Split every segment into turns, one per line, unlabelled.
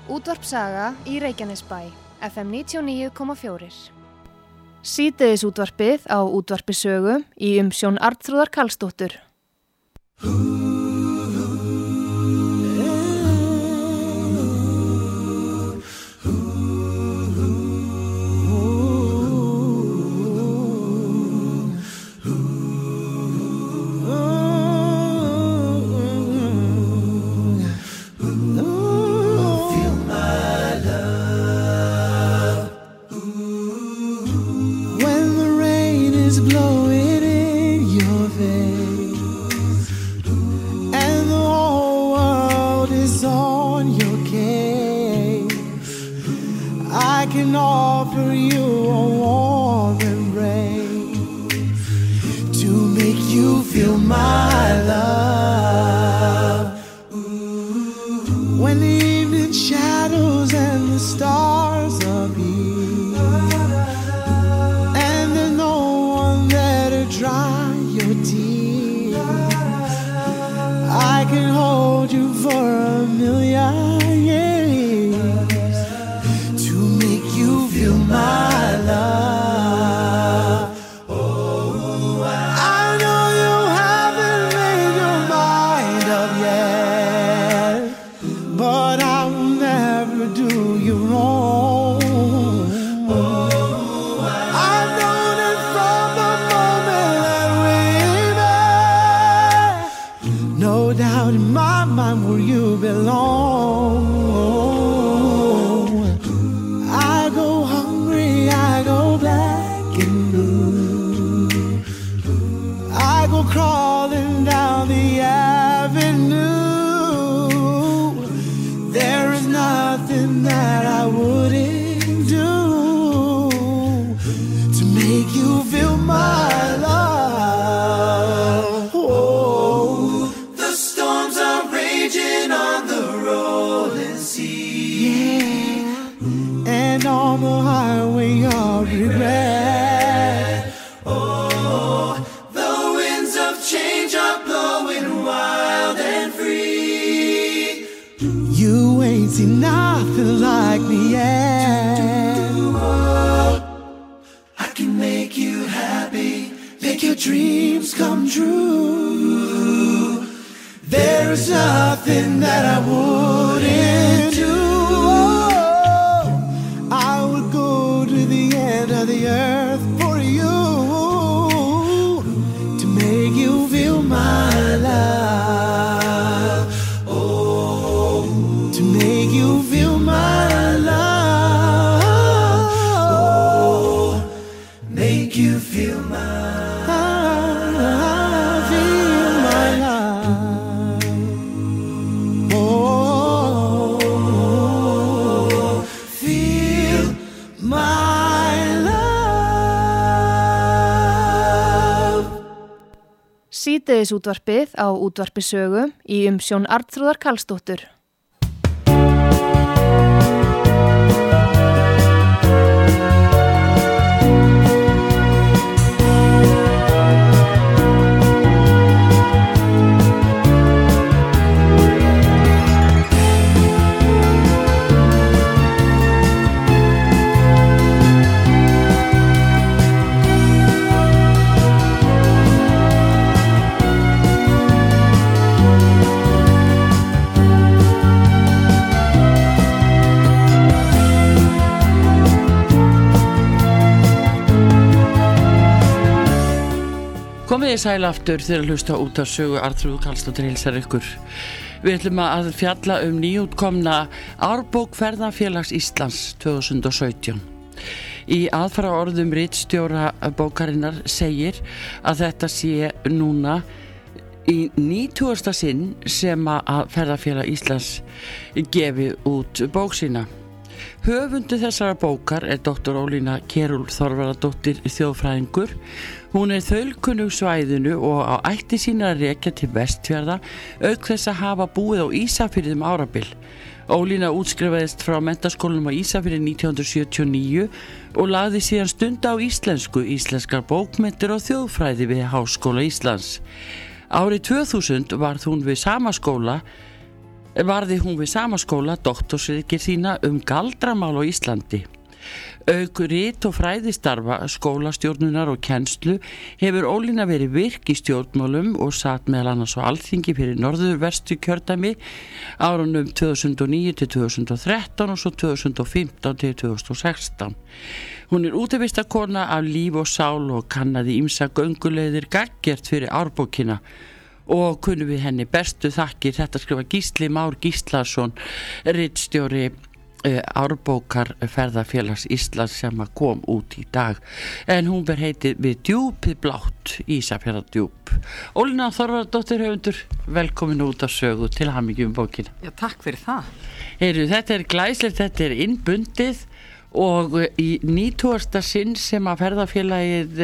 Útvarp Saga í Reykjanesbæ, FM 99,4. Síðdegis útvarpið á Útvarpi Sögu í umsjón Arnþrúðar Karlsdóttur. Síðdegis útvarpið á Útvarpi Sögu í umsjón Arnþrúðar Karlsdóttur.
Komiði sæl aftur þegar hlusta út af sögu. Arnþrúður Karlsdóttir heilsar ykkur. Við ætlum að fjalla nýútkomna árbók Ferðafélags Íslands 2017. Í aðfaraorðum ritstjóra bókarinnar segir að þetta sé núna í 90. sinn sem að Ferðafélag Íslands gefi út bók sína. Höfundur þessara bókar er Dr. Ólína Kjerúl Þorvarðardóttir þjóðfræðingur. Hún er þaulkunnug svæðinu og á ætti sína að rekja til Vestfjarða, auk þess að hafa búið á Ísafirði árabil. Ólína útskrifaðist frá menntaskólanum á Ísafirði 1979 og lagði síðan stund á íslensku, íslenskar bókmenntir og þjóðfræði við Háskóla Íslands. Árið 2000 varð hún við sama skóla varði hún við sama skóla doktorsritgerð sína galdramál á Íslandi. Auk rit og fræðistarfa, skólastjórnunar og kennslu hefur Ólína verið virk í stjórnmálum og satt meðal annars á Alþingi fyrir Norðurverstu kjördæmi árunum 2009 til 2013 og svo 2015 til 2016. Hún útivistarkona af líf og sál og kannaði ýmsa gönguleiðir gaggjert fyrir árbókina og kunnum við henni bestu þakkir. Þetta skrifa Gísli Már Gíslason, ritstjóri árbókar ferðafélags Íslands sem kom út í dag, en hún ber heitið Við djúpið blátt, Ísafjarðardjúp. Ólína Þorvarðardóttir höfundur, velkomin út af sögu, til hamingju bókina.
Já, takk fyrir það.
Heyru, þetta glæslegt, þetta innbundið og í 90. sinn sem að ferðafélagið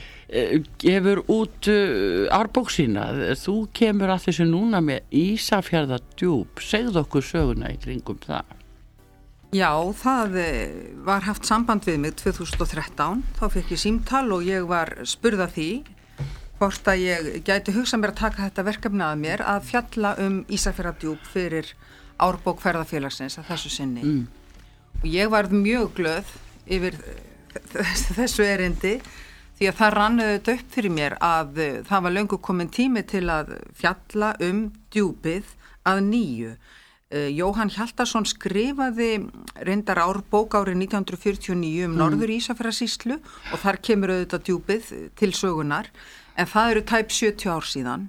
gefur út árbók sína. Þú kemur að þessu núna með Ísafjarðardjúp. Segðu okkur söguna í kringum það.
Já, það var haft samband við mig 2013, þá fekk ég símtal og ég var spurð að því hvort að ég gæti hugsað mér að taka þetta verkefni að mér að fjalla Ísafjarðardjúp fyrir árbók ferðafélagsins að þessu sinni. Og ég varð mjög glöð yfir þessu erindi því að það rann auðvitað upp fyrir mér að það var löngu komin tími til að fjalla djúpið að nýju. Jóhann Hjaltason skrifaði reyndar árbók árið 1949 Norður Ísafjarðarsýslu og þar kemur auðvitað djúpið til sögunar, en það eru tæp 70 ár síðan,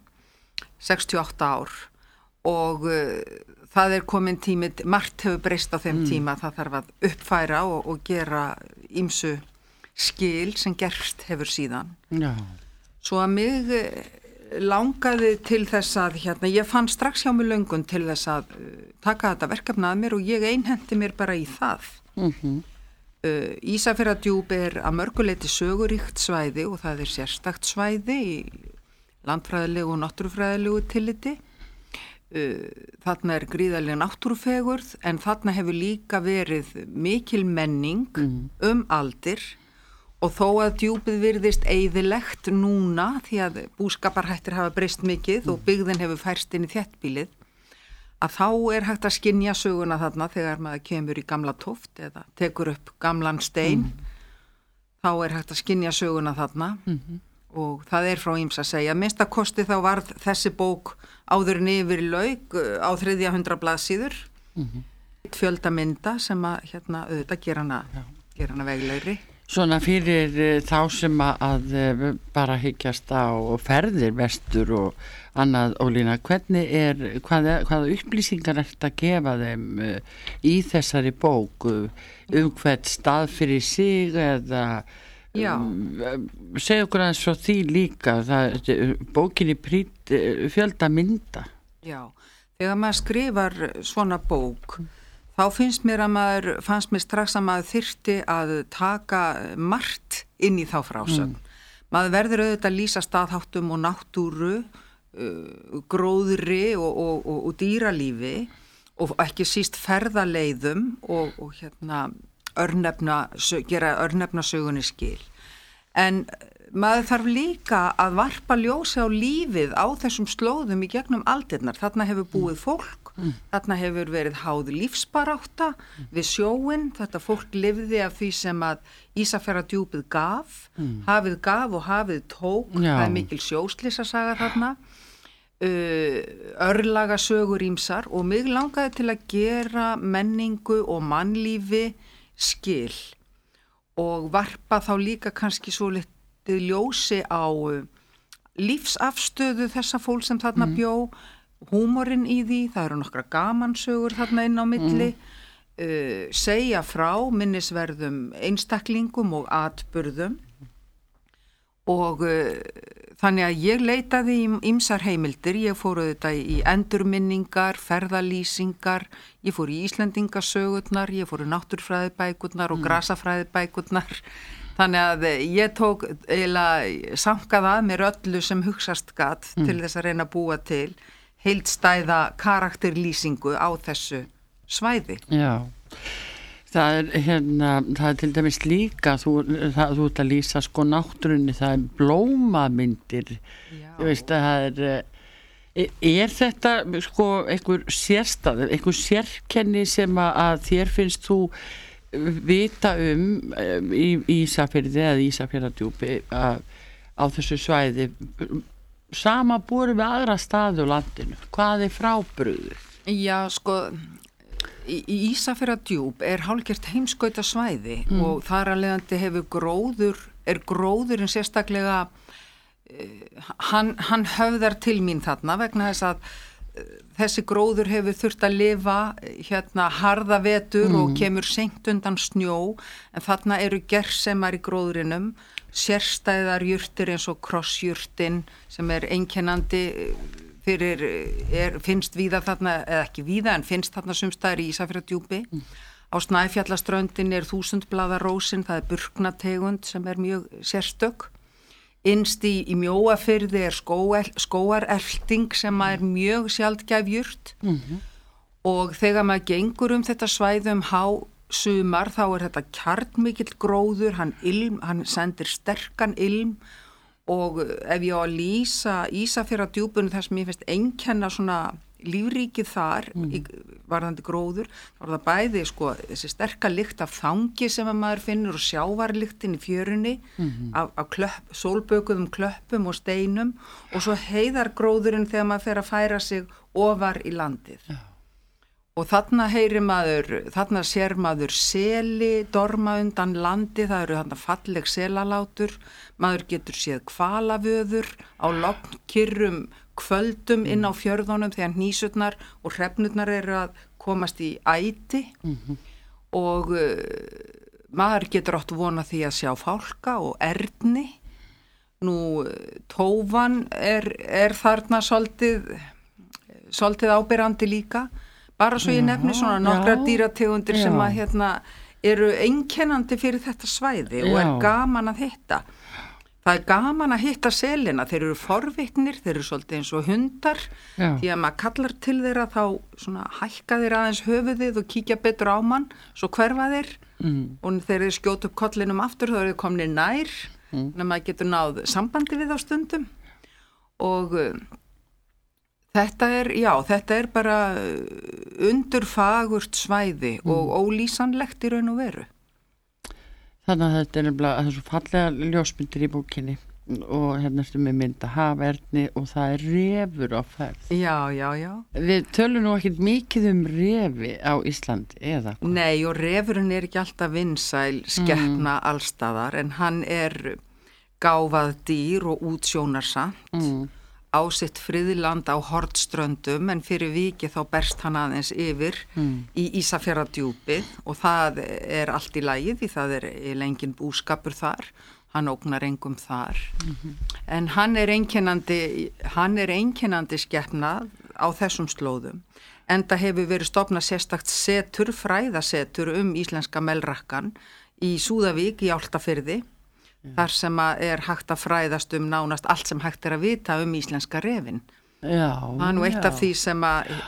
68 ár, og það komin tími, margt hefur breyst á þeim tíma, það þarf að uppfæra og gera ýmsu skil sem gerst hefur síðan.
Já.
Svo að mig langaði til þess að ég fann strax hjá mig löngun til þess að taka þetta verkefni að mér og ég einhendi mér bara í það. Ísafjarðardjúp að mörguleyti söguríkt svæði og það sérstakt svæði í landfræðilegu og náttúrufræðilegu tilliti. Þarna gríðarleg náttúrufegurð, en þarna hefur líka verið mikil menning aldir. Og þó að djúpið virðist eyðilegt núna því að búskaparhættir hafa breyst mikið og byggðin hefur færst inn í þéttbýlið, að þá hægt að skynja söguna þarna þegar maður kemur í gamla tóft eða tekur upp gamlan stein, þá hægt að skynja söguna þarna og það frá ýmsu að segja. Minnsta kosti þá varð þessi bók áður en yfir lauk á 300 blaðsíður, fjölda mynda sem að auðvitað gera hana veglegri.
Svona fyrir þá sem að bara hyggjast á ferðir vestur og annað, Ólína, hvaða upplýsingar að gefa þeim í þessari bók hvern stað fyrir sig eða segja okkur aðeins svo því líka, bókinni prýdd fjölda mynda.
Já, þegar maður skrifar svona bók þá fannst mér strax að maður þyrfti að taka margt inn í þá frásögn. Maður verður auðvitað að lýsa staðháttum og náttúru, gróðri og dýralífi og ekki síst ferðaleiðum og gera örnefnasögunni skil. En maður þarf líka að varpa ljósi á lífið á þessum slóðum í gegnum aldirnar. Þarna hefur búið fólk, þarna hefur verið háð lífsbarátta við sjóinn. Þetta fólk lifði af því sem að Ísafjarðardjúpið gaf, hafið gaf og hafið tók. Það mikil sjóslysasaga þarna, örlagasögur ýmsar, og mig langaði til að gera menningu og mannlífi skil og varpa þá líka kannski svo litið ljósi á lífsafstöðu þessa fólk sem þarna bjó, húmorinn í því, það eru nokkra gamansögur þarna inn á milli, segja frá minnisverðum einstaklingum og atburðum og þannig að ég leitaði í ýmsar heimildir. Ég fór auðvitað í endurminningar, ferðalýsingar, ég fór í Íslendingasögurnar, ég fór í náttúrfræðibækurnar og grasafræðibækurnar. Þannig að ég tók eiginlega sankað að mér öllu sem hugsast gat til þess að reyna að búa til heildstæða karakterlýsingu á þessu svæði.
Já. Það er til dæmis líka, þú ert að lýsa sko náttúrunni, það blómamyndir. Ég veist að það þetta sko einhver sérstæður, einhver sérkenni sem að þér finnst þú vita í Ísafirði eða Ísafjarðardjúpi á þessu svæði samanborið við aðra staði á landinu? Hvað frábrugðið?
Já, sko, í Ísafjarðardjúp hálfgert heimskautasvæði og þar að leiðandi gróðurinn sérstaklega hann höfðar til mín þarna vegna þess að þessi gróður hefur þurft að lifa harða vetur og kemur seint undan snjó, en þarna eru gersemar í gróðurinum, sérstæðar jurtir eins og krossjurtin sem einkennandi fyrir, finnst víða þarna, eða ekki víða en finnst þarna sumstaðar í Ísafjarðardjúpi. Á Snæfjallaströndin 1000-blaðarósin, það burknategund sem mjög sérstök. Innst í Mjóafirði skógarelting sem mjög sjaldgæf jurt og þegar maður gengur þetta svæði hásumar þá þetta kjarnmikill gróður, hann sendir sterkan ilm og ef ég á að lýsa Ísafjarðardjúpinu þar sem ég finnst einkenna svona lífríkið þar varðandi gróður, þá það bæði sko þessi sterka lykt af þangi sem maður finnur og sjávarlyktin í fjörunni af sólbökuðum klöppum og steinum og svo heiðargróðurinn þegar maður fer að færa sig ofar í landið. Já. Og þarna sér maður seli dorma undan landi, það eru þarna falleg selalátur, maður getur séð hvalavöður á lognkyrrum kvöldum inn á fjörðunum þegar hnísurnar og hrefnurnar að komast í æti og maður getur átt vona því að sjá fálka og erni. Nú tófan þarna svolítið áberandi líka, bara svo ég nefni svona nokkrar dýrategundir sem eru einkennandi fyrir þetta svæði og gaman að hitta. Það gaman að hitta selina, þeir eru forvitnir, þeir eru svolítið eins og hundar, því að maður kallar til þeirra þá svona hækka þeir aðeins höfuðið og kíkja betur á mann, svo hverfa þeir og þeir eru skjóta upp kollinum aftur þá eru þeir komnir nær, þannig að maður getur náð sambandi við á stundum og þetta bara undurfagurt svæði og ólýsanlegt í raun og veru.
Þannig að þetta nefnilega þessu fallega ljósmyndir í bókinni og ertu með mynda haferni og það refur á ferð.
Já.
Við tölum nú ekkert mikið refi á Íslandi, eða?
Nei, og refurinn ekki alltaf vinsæl skepna allstaðar, en hann gáfað dýr og útsjónarsamt á sitt friðland á Hornströndum, en fyrir viki þá berst hann aðeins yfir í Ísafjarðardjúpið og það allt í lagi því það engin búskapur þar, hann ógnar engum þar en hann einkennandi skepna á þessum slóðum, enda hefur verið stofnað sérstakt fræðasetur íslenska melrakkan í Súðavík í Álftafirði, þar sem hægt að fræðast nánast allt sem hægt að vita íslenska refinn. Það er eitt af því sem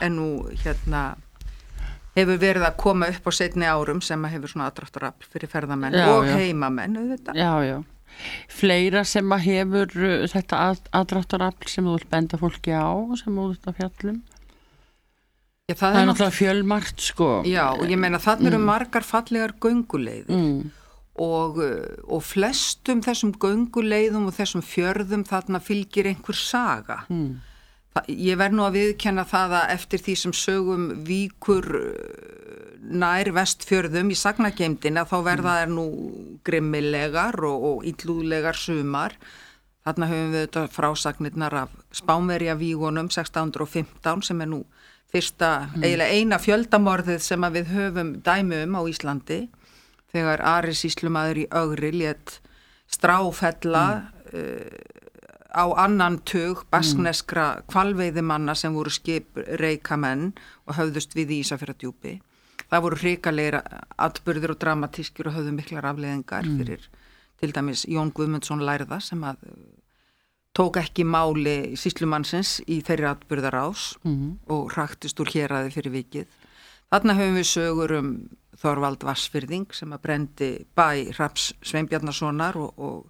hefur verið að koma upp á seinni árum sem hefur svona aðdráttarafl fyrir ferðamenn og heimamenn auðvitað.
Já. Fleira sem hefur þetta aðdráttarafl sem þú vilt benda fólki á, sem þú vilt að fjallum? Það náttúrulega fjölmargt sko. Já, og ég meina þarna eru margar fallegar gönguleiðir. Og flestum þessum gönguleiðum og þessum fjörðum þarna fylgir einhver saga. Ég verð nú að viðkenna það að eftir því sem sögum víkur nær vestfjörðum í sagnageymdina þá verða þær nú grimmilegar og illúðlegar sumar. Þarna höfum við þetta frásagnirnar af Spánverjavígunum 1615 sem nú fyrsta, eiginlega eina fjöldamorðið sem við höfum dæmi á Íslandi. Þegar Ari sýslumaður í Ögri lét stráfella á annan tug baskneskra hvalveiðimanna sem voru skipreikamenn og höfðust við í Ísafjarðardjúpi. Það voru hrikalegir atburðir og dramatískir og höfðu miklar afleiðingar fyrir til dæmis Jón Guðmundsson lærða sem tók ekki máli sýslumannsins í þeirri atburðarás og hraktist úr héraði fyrir vikið. Þarna höfum við sögur Þorvald Vassfirðing sem brendi bæ Hrafns Sveinbjarnasonar og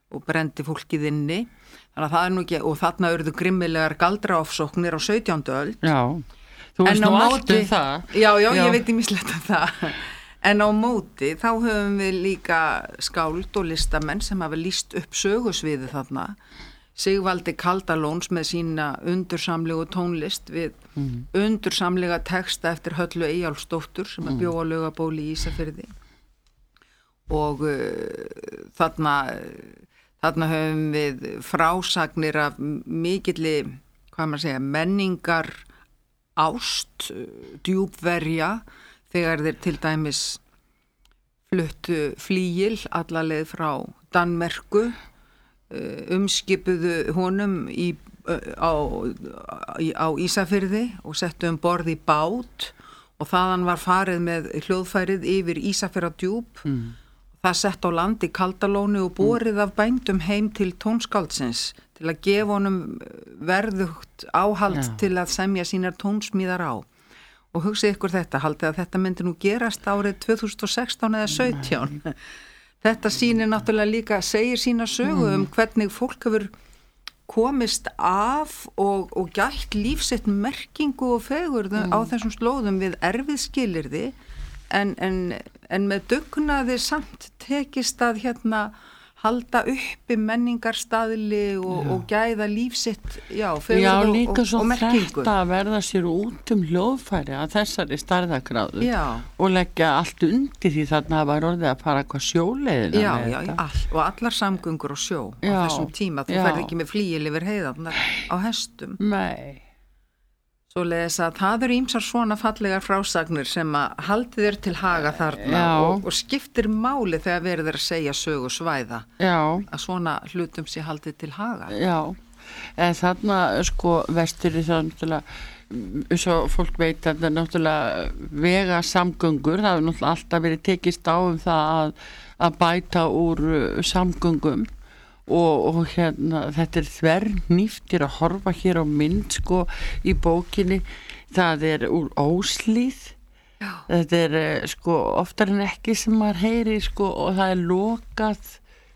og brendi fólkið inni. Þannig að það nú ekki, og þarna urðu grimmilegar galdraofsóknir á 17. öld.
Já, þú veist nú allt það.
Já, ég veit mislegt það. En á móti þá höfum við líka skáld og listamenn sem hafa lýst upp sögusviði þarna. Sigvaldi Kaldalóns með sína undursamlegu tónlist við undursamlega texta eftir Höllu Eyjálfsdóttur sem bjó á Laugabóli í Ísafirði. Og þarna höfum við frásagnir af mikilli, menningar ást, djúpverja, þegar þeir til dæmis fluttu flygil alla leið frá Danmerku, umskipuðu honum á Ísafirði og settu borð í bát og þaðan var farið með hljóðfærið yfir Ísafjarðardjúp. Það sett á land í Kaldalóni og borið af bændum heim til tónskáldsins til að gefa honum verðugt áhald til að semja sínar tónsmíðar á. Og hugsið ykkur þetta, haldið að þetta myndi nú gerast árið 2016 eða 17. Þetta sýnir náttúrulega líka, segir sína sögu hvernig fólk hefur komist af og gætt lífsitt merkingu og fegurð á þessum slóðum við erfið skilyrði en með dugnaði samt tekist að halda uppi menningarstaðli og gæða lífsitt, fegurð og merkingu. Já, líka svo
þetta að verða sér út hljóðfæri að þessari stærðagráðu og leggja allt undir því þarna var orðið að fara hvað sjóleiðina með þetta.
Og allar samgöngur á sjó á þessum tíma. Þú ferð ekki með flygil yfir heiðarnar á hestum.
Nei.
Svoleiðis að það eru ýmsar svona fallegar frásagnir sem að haldið er til haga þarna og skiptir máli þegar verið er að segja sögu svæða. Að svona hlutum sé haldið til haga.
Já, en þarna vestur í það náttúrulega, eins og fólk veit að það er náttúrulega vega samgöngur, það hefur náttúrulega alltaf verið tekist á það að bæta úr samgöngum. Og þetta er þvernýft að horfa hér á mynd í bókinni, það er úr Óshlíð. Þetta er oftar en ekki sem maður heyri og það er lokað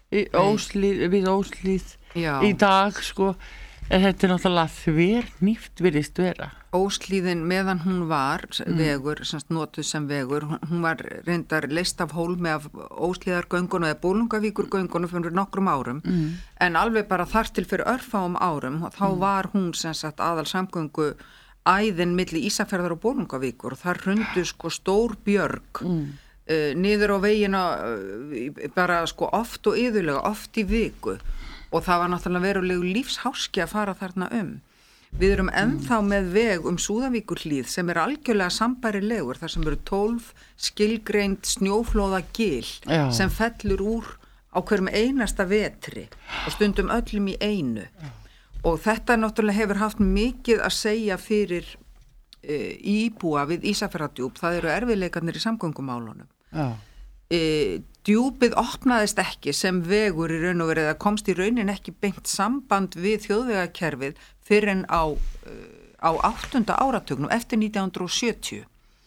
við Óshlíð í dag en þetta er náttúrulega þvernýft virðist vera.
Óshlíðin meðan hún var vegur, notuð sem vegur, hún var reyndar leyst af hólmi af Óshlíðargöngunum eða Bolungavíkurgöngunum fyrir nokkrum árum, en alveg bara þar til fyrir örfáum árum, þá var hún aðal samgöngu æðin milli Ísafjarðar og Bolungavíkur og þar hrundu stór björg niður á vegina bara oft og iðulega, oft í viku og það var náttúrulega verulegu lífsháski að fara þarna Við erum ennþá með veg Súðavíkurhlíð sem er algjörlega sambærilegur þar sem eru 12 skilgreind snjóflóða gil sem fellur úr á hverjum einasta vetri og stundum öllum í einu. Og þetta náttúrulega hefur haft mikið að segja fyrir íbúa við Ísafjarðardjúp. Það eru erfiðleikarnir í samgöngumálunum. Djúpið opnaðist ekki sem vegur í raun og verið að komst í raunin ekki beint samband við þjóðvegakerfið fyrir en á 8. áratugnum eftir 1970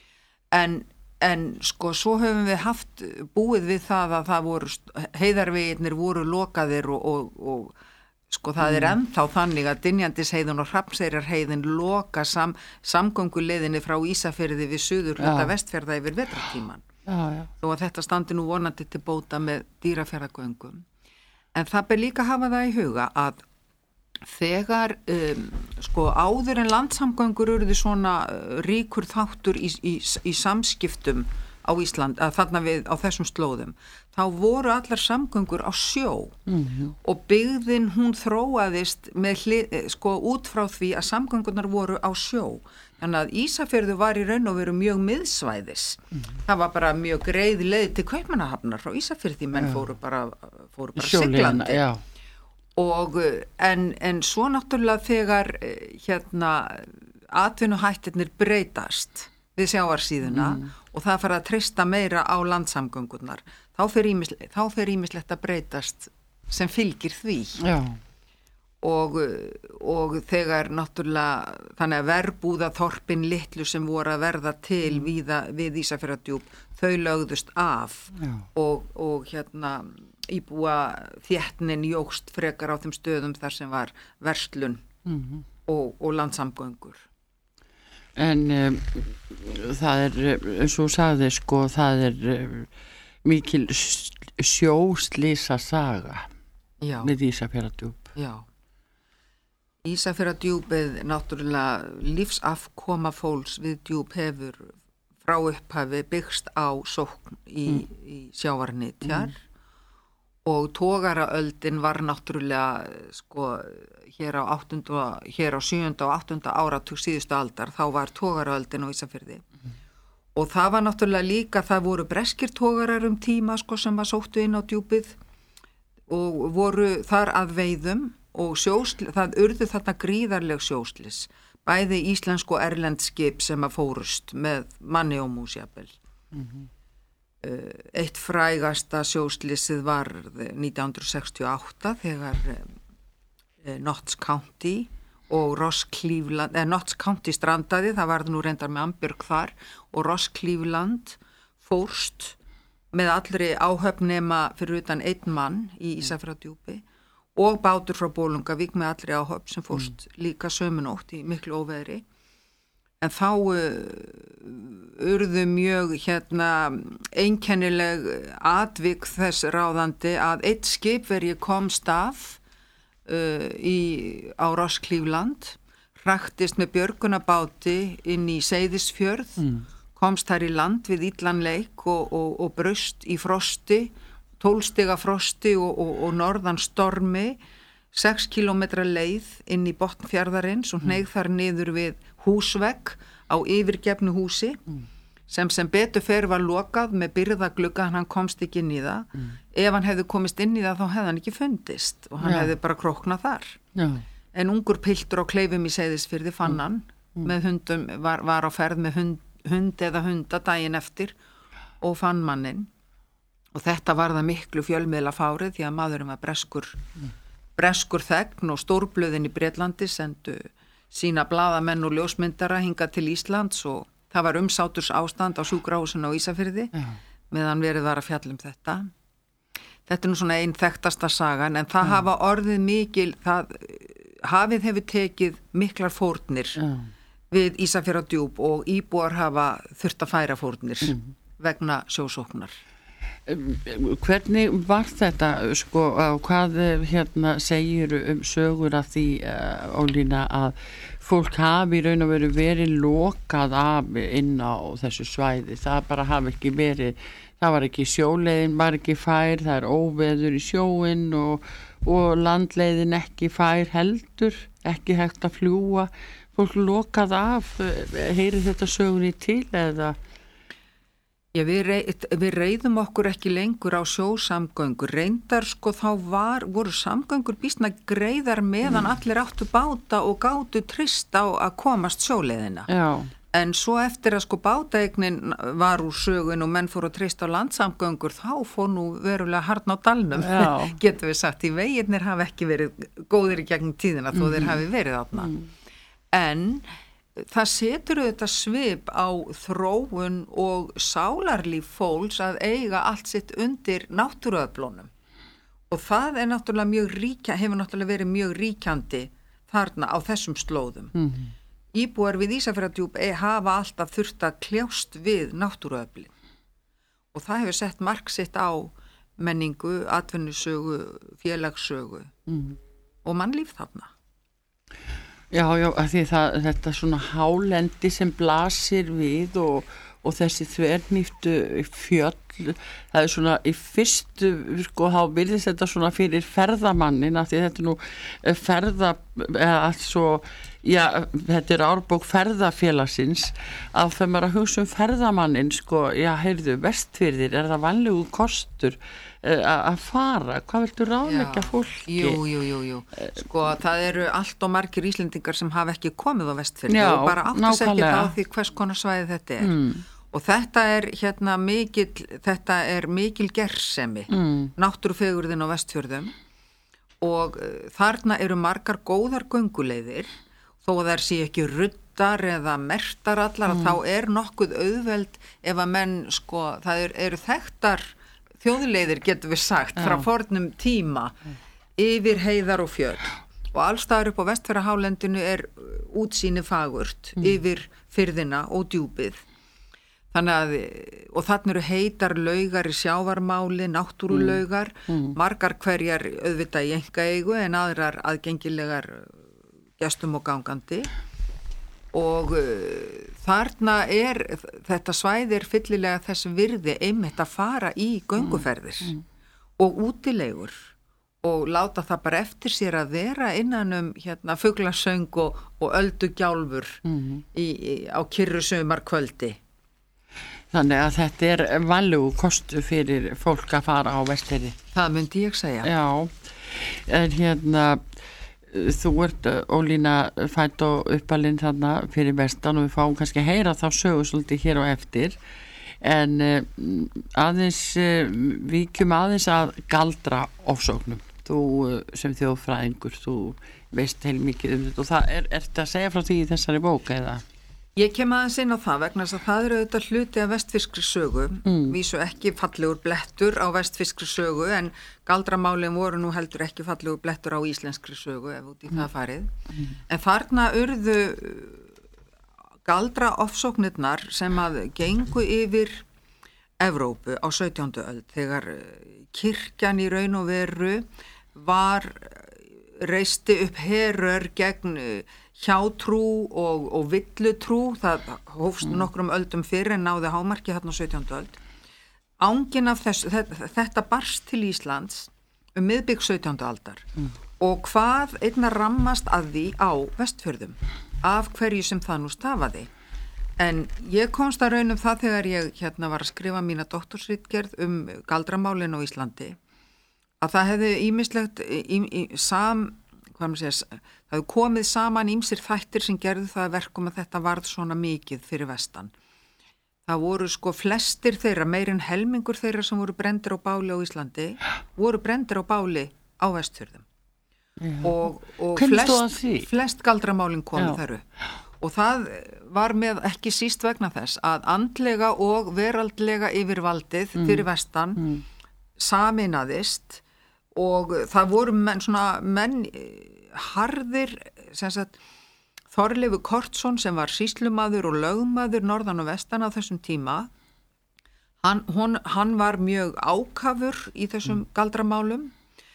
en svo höfum við haft búið við það að það voru heiðarveginir voru lokaðir og það er ennþá þannig að Dynjandisheiðin og Hrafnseyrarheiðin loka samgönguleiðinni frá Ísafirði við suðurhluta Vestfjarða yfir vetrartíman. Þó að þetta standi nú vonandi til bóta með Dýrafjarðargöngum. En það ber líka hafa það í huga að þegar áður en landsamgöngur urðu svona ríkur þáttur í samskiptum á Ísland, þarna á þessum slóðum, þá voru allar samgöngur á sjó og byggðin hún þróaðist út frá því að samgöngurnar voru á sjó. Þannig að Ísafjörður var í raun og veru mjög miðsvæðis. Það var bara mjög greið leið til Kaupmannahafnar frá Ísafjörði, menn fóru bara siglandi. En svo náttúrulega þegar atvinnuhættirnir breytast við sjávarsíðuna og það fara að treysta meira á landsamgöngurnar, þá fer ýmislegt að breytast sem fylgir því. Og þegar náttúrulega þannig að verbúðaþorpin litlu sem voru að verða til við Ísafjarðardjúp, þau lögðust af og íbúa þéttnin jógst frekar á þeim stöðum þar sem var verslun og landsamgöngur.
En það eins og sagði sko, það mikil sjóslýsa saga við Ísafjarðardjúp.
Já. Ísafjarðardjúpið, náttúrulega lífsafkoma fólks við djúp hefur frá upphafi byggst á sókn í sjávarnytjar og togaraöldin var náttúrulega sko hér á 7. og 8. áratug síðustu aldar, þá var togaraöldin á Ísafirði. Og það var náttúrulega líka, það voru breskir togarar tíma sko sem var sóttu inn á djúpið og voru þar að veiðum og það urðu þarna gríðarleg sjóslis. Bæði íslensk og erlend skip sem að fórust með manni og músjafel. Eitt frægasta sjóslysið var 1968 þegar Notts County og Ross Cleveland, Notts County strandaði, það var nú reyndar með Ambjörg þar og Ross Cleveland fórst með allri áhöfn nema fyrir utan einn mann í Ísafjarðardjúpi og bátur frá Bolungavík með allri áhöfn sem fórst líka sömunótt í miklu óveðri. En þá urðu mjög einkennileg atvik þess ráðandi að eitt skipverji komst af á Ross Cleveland, hraktist með björgunarbáti inn í Seyðisfjörð, komst þar í land við illan leik og braust í frosti, 12 stiga frosti og norðan stormi, 6 kilometra leið inn í botn fjarðarins og hneig þar niður við húsvegg á yfirgefnu húsi sem betur fer var lokað með byrðaglugga, hann komst ekki inn í það. Ef hann hefði komist inn í það þá hefði hann ekki fundist og hann hefði bara króknað þar. En ungur piltur á Kleifum í Seyðisfirði fann hann með hundum, var á ferð með hund eða hunda daginn eftir og fann manninn. Og þetta var það miklu fjölmiðla fárið því að maðurinn var breskur þegn og stórblöðin í Bretlandi sendu sína blaðamenn og ljósmyndara hingað til Íslands og það var umsáturs ástand á sjúkrahúsinu á Ísafirði meðan verið var að fjalla þetta. Þetta nú svona einn þekktasta sagan en það hafa orðið mikil, hafið hefur tekið miklar fórnir við Ísafjarðardjúp og íbúar hafa þurft að færa fórnir vegna sjósóknar.
Hvernig var þetta sko, hvað segir sögur af því Ólína að fólk hafi í raun og veru verið lokað af inn á þessu svæði, það bara hafi ekki verið, það var ekki sjóleiðin, var ekki fær, það er óveður í sjóin og landleiðin ekki fær heldur, ekki hægt að fljúa, fólk lokað af, heyrir þetta sögunni til eða?
Já, við reiðum okkur ekki lengur á sjósamgöngur, reyndar sko þá voru samgöngur býsna greiðar meðan allir áttu báta og gátu trist á að komast sjóleiðina.
Já.
En svo eftir að sko bátaeignin var úr sögun og menn fóru að treysta á landsamgöngur, þá fór nú verulega harðn á dalnum, getum við sagt, í veginnir hafa ekki verið góðir í gegnum tíðina þó þeir hafi verið þarna. En það setur auðvitað svip á þróun og sálarlíf fólks að eiga allt sitt undir náttúruöflunum og það er náttúrulega hefur náttúrulega verið mjög ríkjandi þarna á þessum slóðum. Íbúar við Ísafjarðardjúp hafa alltaf þurft að kljást við náttúruöflin og það hefur sett mark sitt á menningu, atvinnusögu, félagssögu og mannlíf þarna.
Já, af því þetta svona hálendi sem blasir við og þessi þvernýftu fjöll, það er svona í fyrstu, sko, þá virðist þetta svona fyrir ferðamannin, af því þetta nú þetta árbók ferðafélagsins, að þegar maður að hugsa ferðamannin, sko, heyrðu, Vestfirðir, er það vanlegu kostur að fara, hvað viltu ráðleggja fólki?
Jú, sko það eru allt og margir Íslendingar sem hafa ekki komið á Vestfirði og bara áttast ekki á því hvers konar svæði þetta er og þetta er mikil gersemi, náttúrufegurðin á Vestfjörðum og þarna eru margar góðar gönguleiðir þó að þær sé ekki ruddar eða mertar allar þá er nokkuð auðveld ef að menn sko, það eru þekktar þjóðleiðir getum við sagt frá fornum tíma yfir heiðar og fjöll og allstaðar upp á Vestfjarðahálendinu útsýni fagurt yfir firðina og djúpið. Þannig að, og þarna eru heitar laugar í sjávarmáli, náttúrulaugar, margar hverjar auðvitað í einkaeigu en aðrar aðgengilegar gestum og gangandi og þarna þetta svæði fyllilega þess virði einmitt að fara í gönguferðir og útilegur og láta það bara eftir sér að vera innan fuglasöng og öldugjálfur á kyrru sumarkvöldi.
Þannig að þetta valjú kostu fyrir fólk að fara á Vestfirði.
Það myndi ég segja.
Já, en þú ert Ólína fædd og uppalinn þarna fyrir vestan og við fáum kannski að heyra þá sögu svolítið hér og eftir. En víkjum aðeins að galdra ofsóknum. Þú sem þjóðfræðingur, þú veist heilmikið þetta og það ertu að segja frá því í þessari bók eða?
Ég kem aðeins inn á það vegna þess að það auðvitað hluti af vestfirskri sögu, vísu ekki fallegur blettur á vestfirskri sögu en galdramálin voru nú heldur ekki fallegur blettur á íslenskri sögu ef út í það farið. En þarna urðu galdraofsóknirnar sem að gengu yfir Evrópu á 17. öld þegar kirkjan í raun og veru reisti upp herör gegn hjátrú og villutrú, það hófst nokkrum öldum fyrir en náði hámarki þarna á 17. öld. Ángin af þetta barst til Íslands miðbik 17. aldar og hvað einna rammast að því á Vestfjörðum af hverju sem það nú stafaði. En ég komst að raun það þegar ég var að skrifa mína doktorsritgerð galdramálin á Íslandi að það hefði ýmislegt það hefði komið saman ýmsir þættir sem gerðu það verkum að þetta varð svona mikið fyrir vestan. Það voru flestir þeirra, meirinn helmingur þeirra sem voru brendir á báli á Íslandi, voru brendir á báli á Vestfjörðum. Og flest galdramálin komið þar upp. Og það var með ekki síst vegna þess að andlega og veraldlega yfirvaldið fyrir vestan sameinaðist og það voru menn harðir, Þorleifur Kortsson sem var sýslumaður og lögmaður norðan og vestan á þessum tíma, hann var mjög ákafur í þessum galdramálum.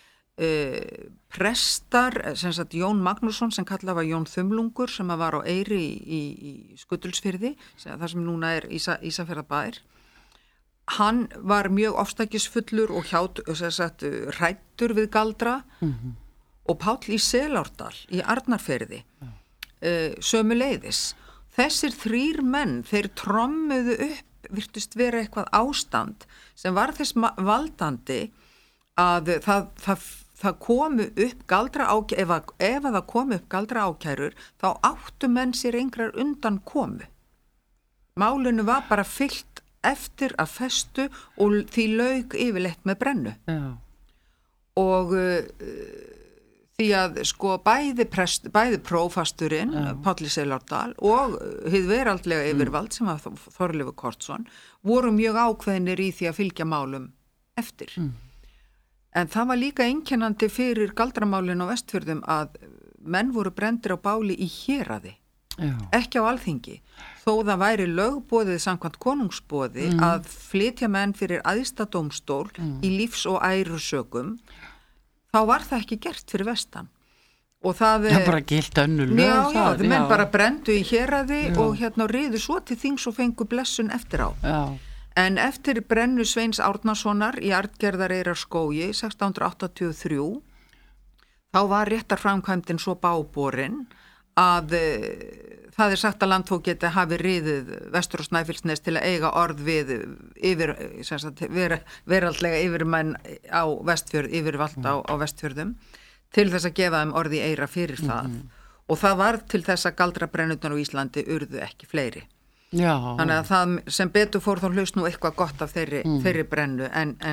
Prestar, Jón Magnússon sem kallað var Jón Þumlungur sem var á Eyri í Skuttulsfirði, það sem núna Ísafjarðarbær. Hann var mjög ofstækisfullur og hræddur við galdra og Páll í Selárdal í Arnarfirði sömuleiðis. Þessir 3 menn, þeir trommuðu upp, virtust vera eitthvað ástand sem var þess valdandi að það komu upp galdra ákærur, ef það komu upp galdra ákærur, þá áttu menn sér engrar undan komu. Málinu var bara fyllt eftir að festu og því lauk yfirleitt með brennu. Já. Og því að bæði prófasturinn, Páll í Selárdal og hið veraldlega yfirvald sem var Þorleifur Kortsson voru mjög ákveðnir í því að fylgja málum eftir. En það var líka einkennandi fyrir galdramálin á Vestfjörðum að menn voru brendir á báli í héraði, ekki á alþingi. Þó það væri lögboðið samkvæmt konungsboði að flytja menn fyrir æðsta dómstól í lífs- og ærusökum, þá var það ekki gert fyrir vestan. Og það
bara gilt önnur lög.
Já, menn bara brendu í héraði og riðu svo til þings og fengu blessun eftir á. Já. En eftir brennu Sveins Árnasonar í Arngerðareyraskógi 1683 þá var réttarframkvæmdin svo báborin að það sagt að landfólk geti hafi riðið Vestur- og Snæfellsnes til að eiga orð við veraldlega yfirmenn á Vestfjörð, yfirvald á Vestfjörðum til þess að gefa þeim orð í eyra fyrir það. Og það var til þess að galdrabrennurnar á Íslandi urðu ekki fleiri. Já. Þannig að það sem betur fór þá hlaust nú eitthvað gott af þeirri brennu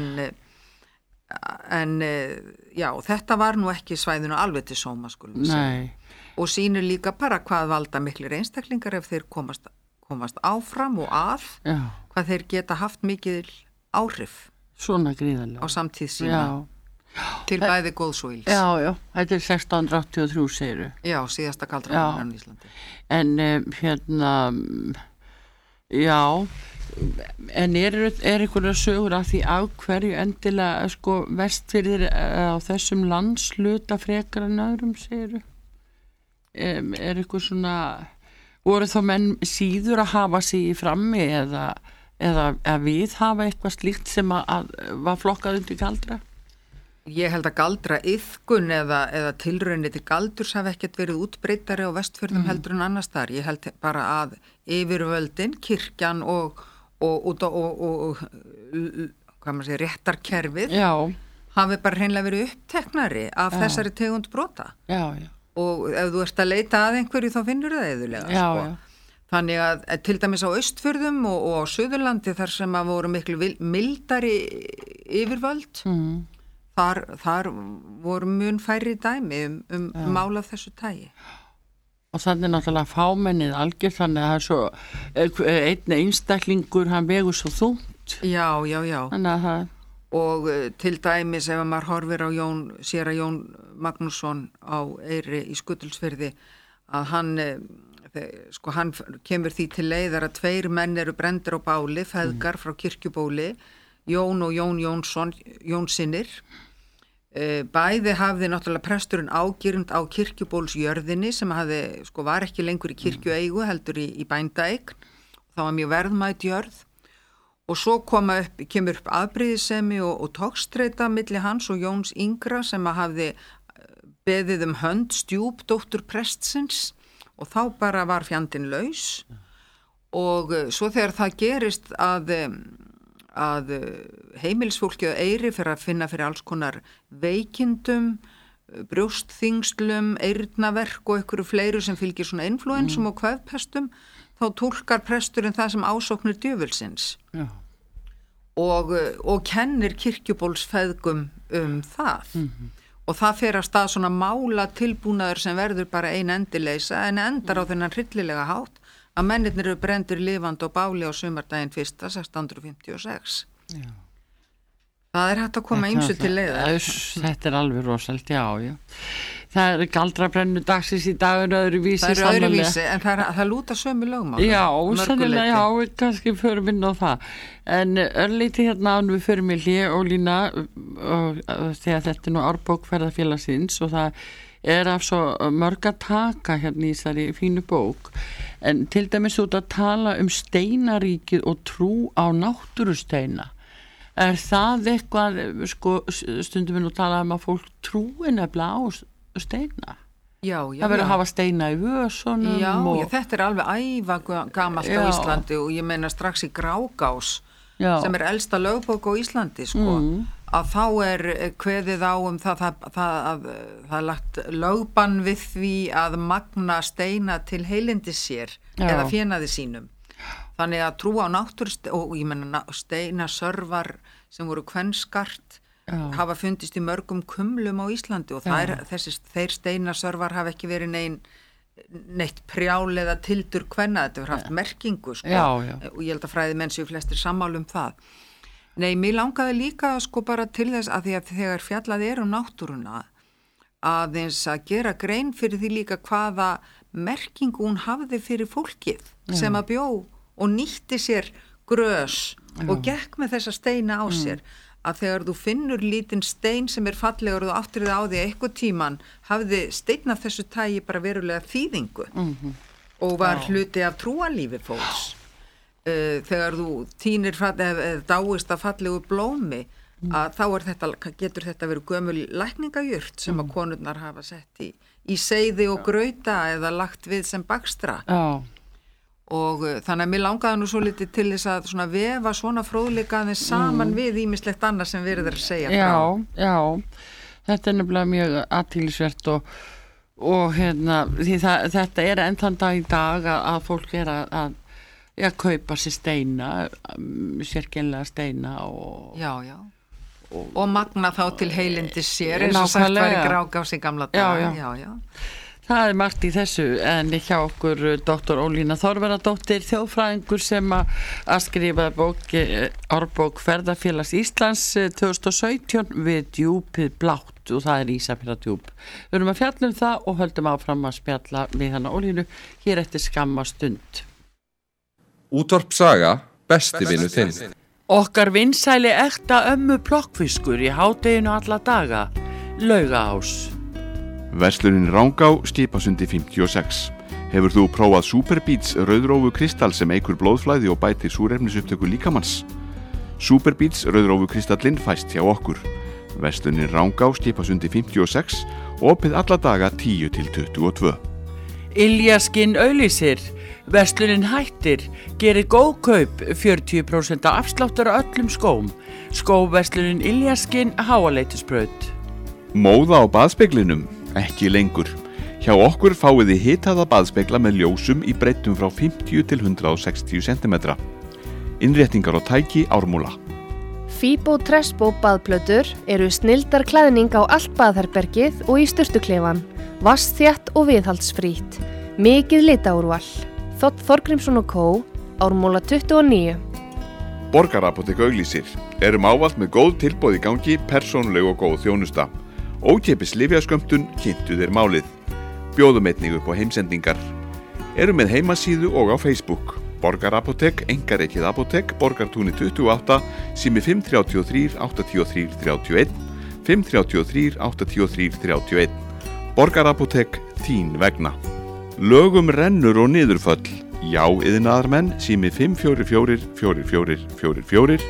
en já, þetta var nú ekki svæðinu alveg til sóma skulum við segja. Og sýnir líka bara hvað valda miklir einstaklingar ef þeir komast áfram og hvað þeir geta haft mikil áhrif.
Svona gríðarlega.
á samtíð sína. Til bæði góðs og ills.
Já, þetta er 1683 segiru.
Já, síðasta galdrafræðin í Íslandi.
En en er einhverja sögur af því af hverju endilega sko Vestfirðir á þessum landsluta frekar en öðrum segiru? Er eitthvað svona, voru þá menn síður að hafa sig í frammi eða að við hafa eitthvað slíkt sem að var flokkað undir galdra?
Ég held að galdra iðkun eða tilraunir til galdurs hafi ekkert verið útbreiddari á Vestfjörðum heldur en annars þar. Ég held bara að yfirvöldin, kirkjan og hvað maður segir, réttarkerfið hafi bara hreinlega verið uppteknari af þessari tegund brota.
Já.
Og ef þú ert að leita að einhverju þá finnur það eðulega.
Já.
Þannig að til dæmis á Austfjörðum og á Suðurlandi þar sem að voru miklu mildari yfirvöld, þar voru mun færri dæmi um mál af þessu tagi.
Og þannig náttúrulega fámennið algjör, þannig að það er svo einn einstaklingur, hann vegur svo þungt. Já. Þannig að það...
Og til dæmis ef maður horfir á séra Jón Magnússon á Eyri í Skutulsfirði, að hann kemur því til leiðar að 2 menn eru brenndir á báli, feðgar frá kirkjubóli, Jón og Jón Jónsinnir. Bæði hafði náttúrulega presturinn ágirnd á kirkjubólsjörðinni sem var ekki lengur í kirkjueigu heldur í bændaeign. Það var mjög verðmæt jörð og svo kemur upp afbrýðisemi og togstreita milli hans og Jóns yngra sem hafði beðið hönd stjúpdóttur prestsins og þá bara var fjandinn laus. Og svo þegar það gerist að heimilisfólkið á Eyri fyrir að finna fyrir alls konar veikindum, brjóstþyngslum, eyrnaverk og einhverju fleiru sem fylgir svona influensum og kvefpestum, þá túlkar presturinn það sem ásóknir djöfulsins og kennir kirkjubólsfeðgum það. Og það fer að stað svona mála tilbúnaður sem verður bara ein endileysa en endar á þennan hryllilega hátt að mennirnir eru brendir lifandi á báli á sumardaginn 1. 1656.
Já.
Það er hægt að koma ýmsu til leiðar.
Þetta er alveg rosalt, já. Það er galdrabrennu dagsins í dag öðruvísi.
Það er öðruvísi, en það lúta sömu lögmál.
Já, sannlega, við kannski förum inn á það. En örlítið hérna án við förum í hlé og lína þegar þetta er nú árbók ferðafélagsins og það er af svo mörg að taka hérna í þessari fínu bók. En til dæmis út að tala steinaríkið og trú á náttúrusteina. Er það eitthvað, stundum við nú tala að fólk trúi nefnilega á steina?
Já.
Það verður að hafa steina í vösunum.
Já, þetta er alveg æva gamalt á Íslandi og ég meina strax í Grágás sem er elsta lögbók á Íslandi, að þá er kveðið á það er lagt lögbann við því að magna steina til heilindis sér eða fénaði sínum. Þannig að trú á og ég meina steinasörvar sem voru kvenskart hafa fundist í mörgum kumlum á Íslandi og þeir steinasörvar hafa ekki verið neitt prjál eða tildur kvenna, þetta hefur haft merkingu og ég held að fræðimenn séu flestir sammála það. Nei, mér langaði líka bara til þess að því að þegar fjallað náttúruna aðeins að gera grein fyrir því líka hvaða merkingu hún hafði fyrir fólkið sem að bjó og nýtti sér grös og gekk með þessa steina á sér, að þegar þú finnur lítinn stein sem er fallegur og þú áttir það á því eitthvað tíman hafði steinn af þessu tagi bara verulega þýðingu og var hluti af trúarlífi fólks. Þegar þú tínir dáist af fallegu blómi að þá getur þetta verið gömul lækningajurt sem að konurnar hafa sett í seiði og grauta eða lagt við sem bakstra. Og þannig að mér langaði nú svo litið til þess að svona vefa svona fróðleikaðins saman við ýmislegt annað sem verið að segja frá.
Já, þetta er nefnilega mjög athyglisvert og hérna, því þetta er enn þann dag í dag að fólk er að kaupa sér steina, sérkennilega steina og
magna þá til heilindis sér eins og sagt var í Grágás í gamla daga.
Já. Það margt í þessu, en hjá okkur Dr. Ólína Þorvarðardóttir, þjóðfræðingur sem að skrifa árbók Ferðafélags Íslands 2017 við djúpið blátt og það Ísafjarðardjúp. Við erum að fjalla það og höldum áfram að spjalla við hana Ólínu hér eftir skamma stund.
Útvarp Saga, besti vinur þinn.
Okkar vinsæli ekta ömmu plokkfiskur í hádeginu alla daga, Laugaás.
Verslunin Rangá, Skipasundi 56. Hefur þú prófað Superbeats rauðrófu kristall sem eykur blóðflæði og bætir súrefnisupptöku líkamanns? Superbeats rauðrófu kristallinn fæst hjá okkur. Verslunin Rangá, Skipasundi 56, opið alla daga 10 til 22.
Iljaskinn auglýsir, verslunin Hættir, gerir góð kaup, 40% afsláttur á öllum skóm. Skóverslunin Iljaskinn, Háaleitisbraut.
Móða á baðspeglinum? Ekki lengur. Hjá okkur fáið þið hitaða baðspegla með ljósum í breiddum frá 50 til 160 cm. Innréttingar og tæki Ármúla.
Fíbó Trespo baðplötur eru snildar klæðning á allt baðherbergið og í sturtuklefan, vassþétt og viðhaldsfrítt, mikið litaúrval. Þ. Þorgrímsson & Co, Ármúla 29.
Borgarapótek auglýsir. Erum ávallt með góð tilboð í gangi, persónuleg og góð þjónusta. Ókeypis lyfjaskömmtun, kynntu þér málið. Bjóðum einnig upp á heimsendingar. Erum með heimasíðu og á Facebook. Borgarapótek, einkarekið apótek, Borgartúni 28, sími 533 83 31, 533 83 31. Borgarapótek, þín vegna. Lögum rennur og niðurföll. Já, iðnaðarmenn, sími 544 44 44,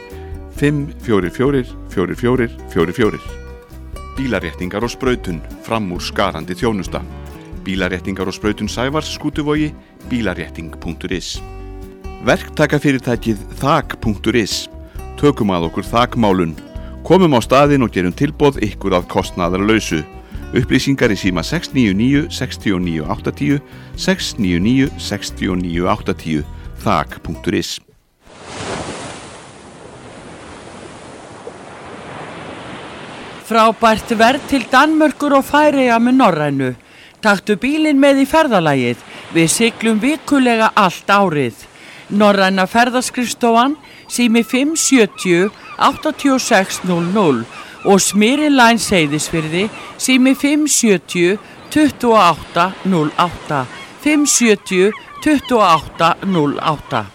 544 44 44. Bílaréttingar og sprautun, fram úr skarandi þjónusta. Bílaréttingar og sprautun Sævars, Skútuvogi, bílarétting.is. Verktakafyrirtækið Þak.is. Tökum að okkur þakmálun. Komum á staðinn og gerum tilboð ykkur að kostnaðarlausu. Upplýsingar í síma 699 69 80, 699 69 80, Þak.is.
Frábært verð til Danmörkur og Færeyja með Norrænu. Taktu bílinn með í ferðalagið. Við siglum vikulega allt árið. Norræna ferðaskrifstofan, sími 570 8600 og Smyril Line Seyðisfirði, sími 570 2808, 570 2808.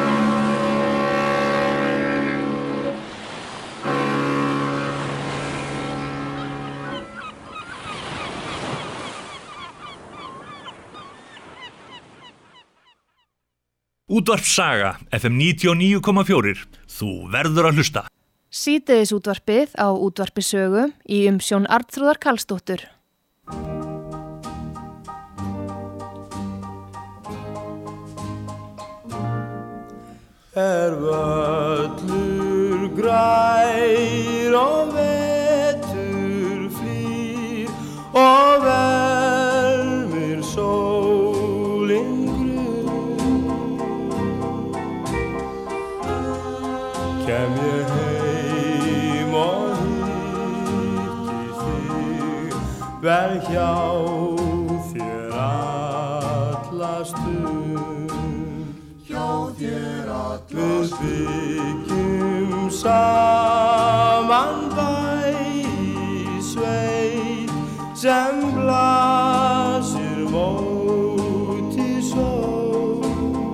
Útvarp Saga, FM 99,4. Þú verður að hlusta.
Síðdegis útvarpið á Útvarpi Sögu í umsjón Arnþrúðar Karlsdóttur.
Völlur grær og vetur flýr og vermir sólin kem ég heim og hitti þig, vel hjá þér alla stund, hjá þér alla stund. Við byggjum saman bæ í sveit sem blasir móti sól,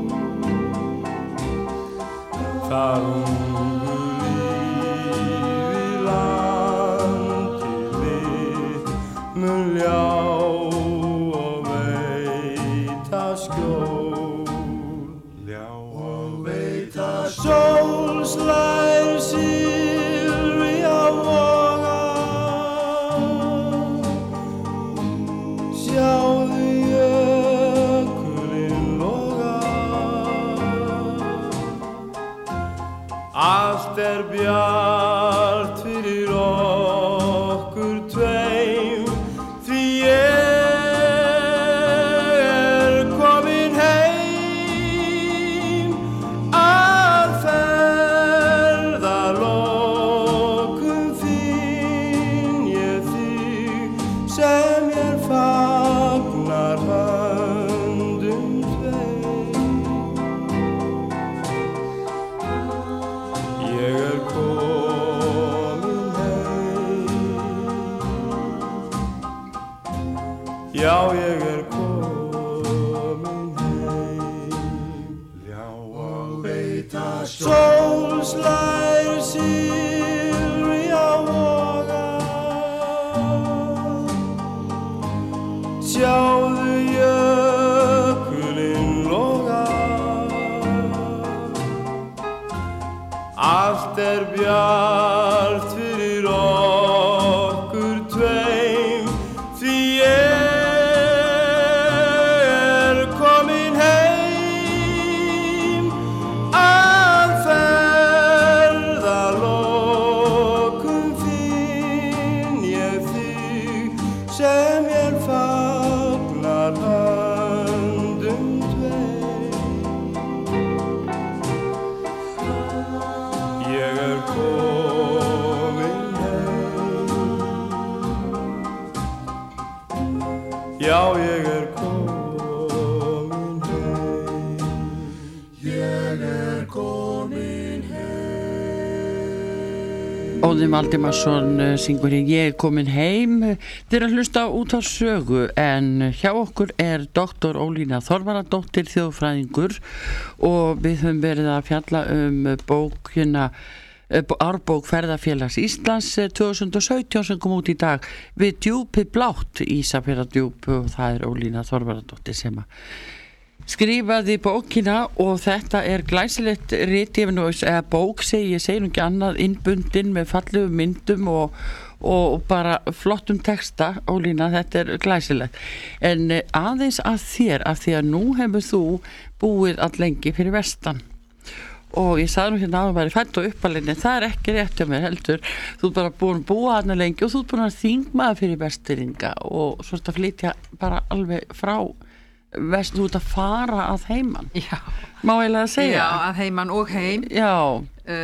þar ljá og veita skjól, ljá og veita sól slær silfri á voga, sjáðu jökulinn loga, allt bjart fyrir okkur tveim. Sem ég fagna Sól slær silfri á voga, sjáðu jökulinn loga. Allt bjart fyrir okkur tveim, því ég komin heim að ferðalokum finn ég þig sem ég fagnar höndum tveim. Ég komin heim, já ég komin heim, ég komin heim.
Óðinn Valdimarsson syngur Ég komin heim. Þið að hlusta á Útvarpssögu en hjá okkur doktor Ólína Þorvarðardóttir, þjóðfræðingur, og við höfum verið að fjalla bókina Árbók Ferðafélags Íslands 2017 sem kom út í dag við djúpið blátt Ísafjarðardjúp, og það Ólína Þorvarðardóttir sem að skrifaði bókina, og þetta glæsilegt rit, eða bók ég segi nú ekki annað, innbundin með fallegu myndum og bara flottum texta. Ólína, þetta glæsilegt. En aðeins að þér, af því að nú hefur þú búið all lengi fyrir vestan, og ég sagði nú hérna að þú væri fædd og uppalinni, það ekki rétt hjá mér heldur, þú bara búin að búa þarna lengi og þú búin að þingmaður fyrir Vestfirðinga og svo að flytja bara alveg frá vest, þú að fara að heiman.
Já.
Má eiginlega að segja?
Já, að heiman og heim.
Já.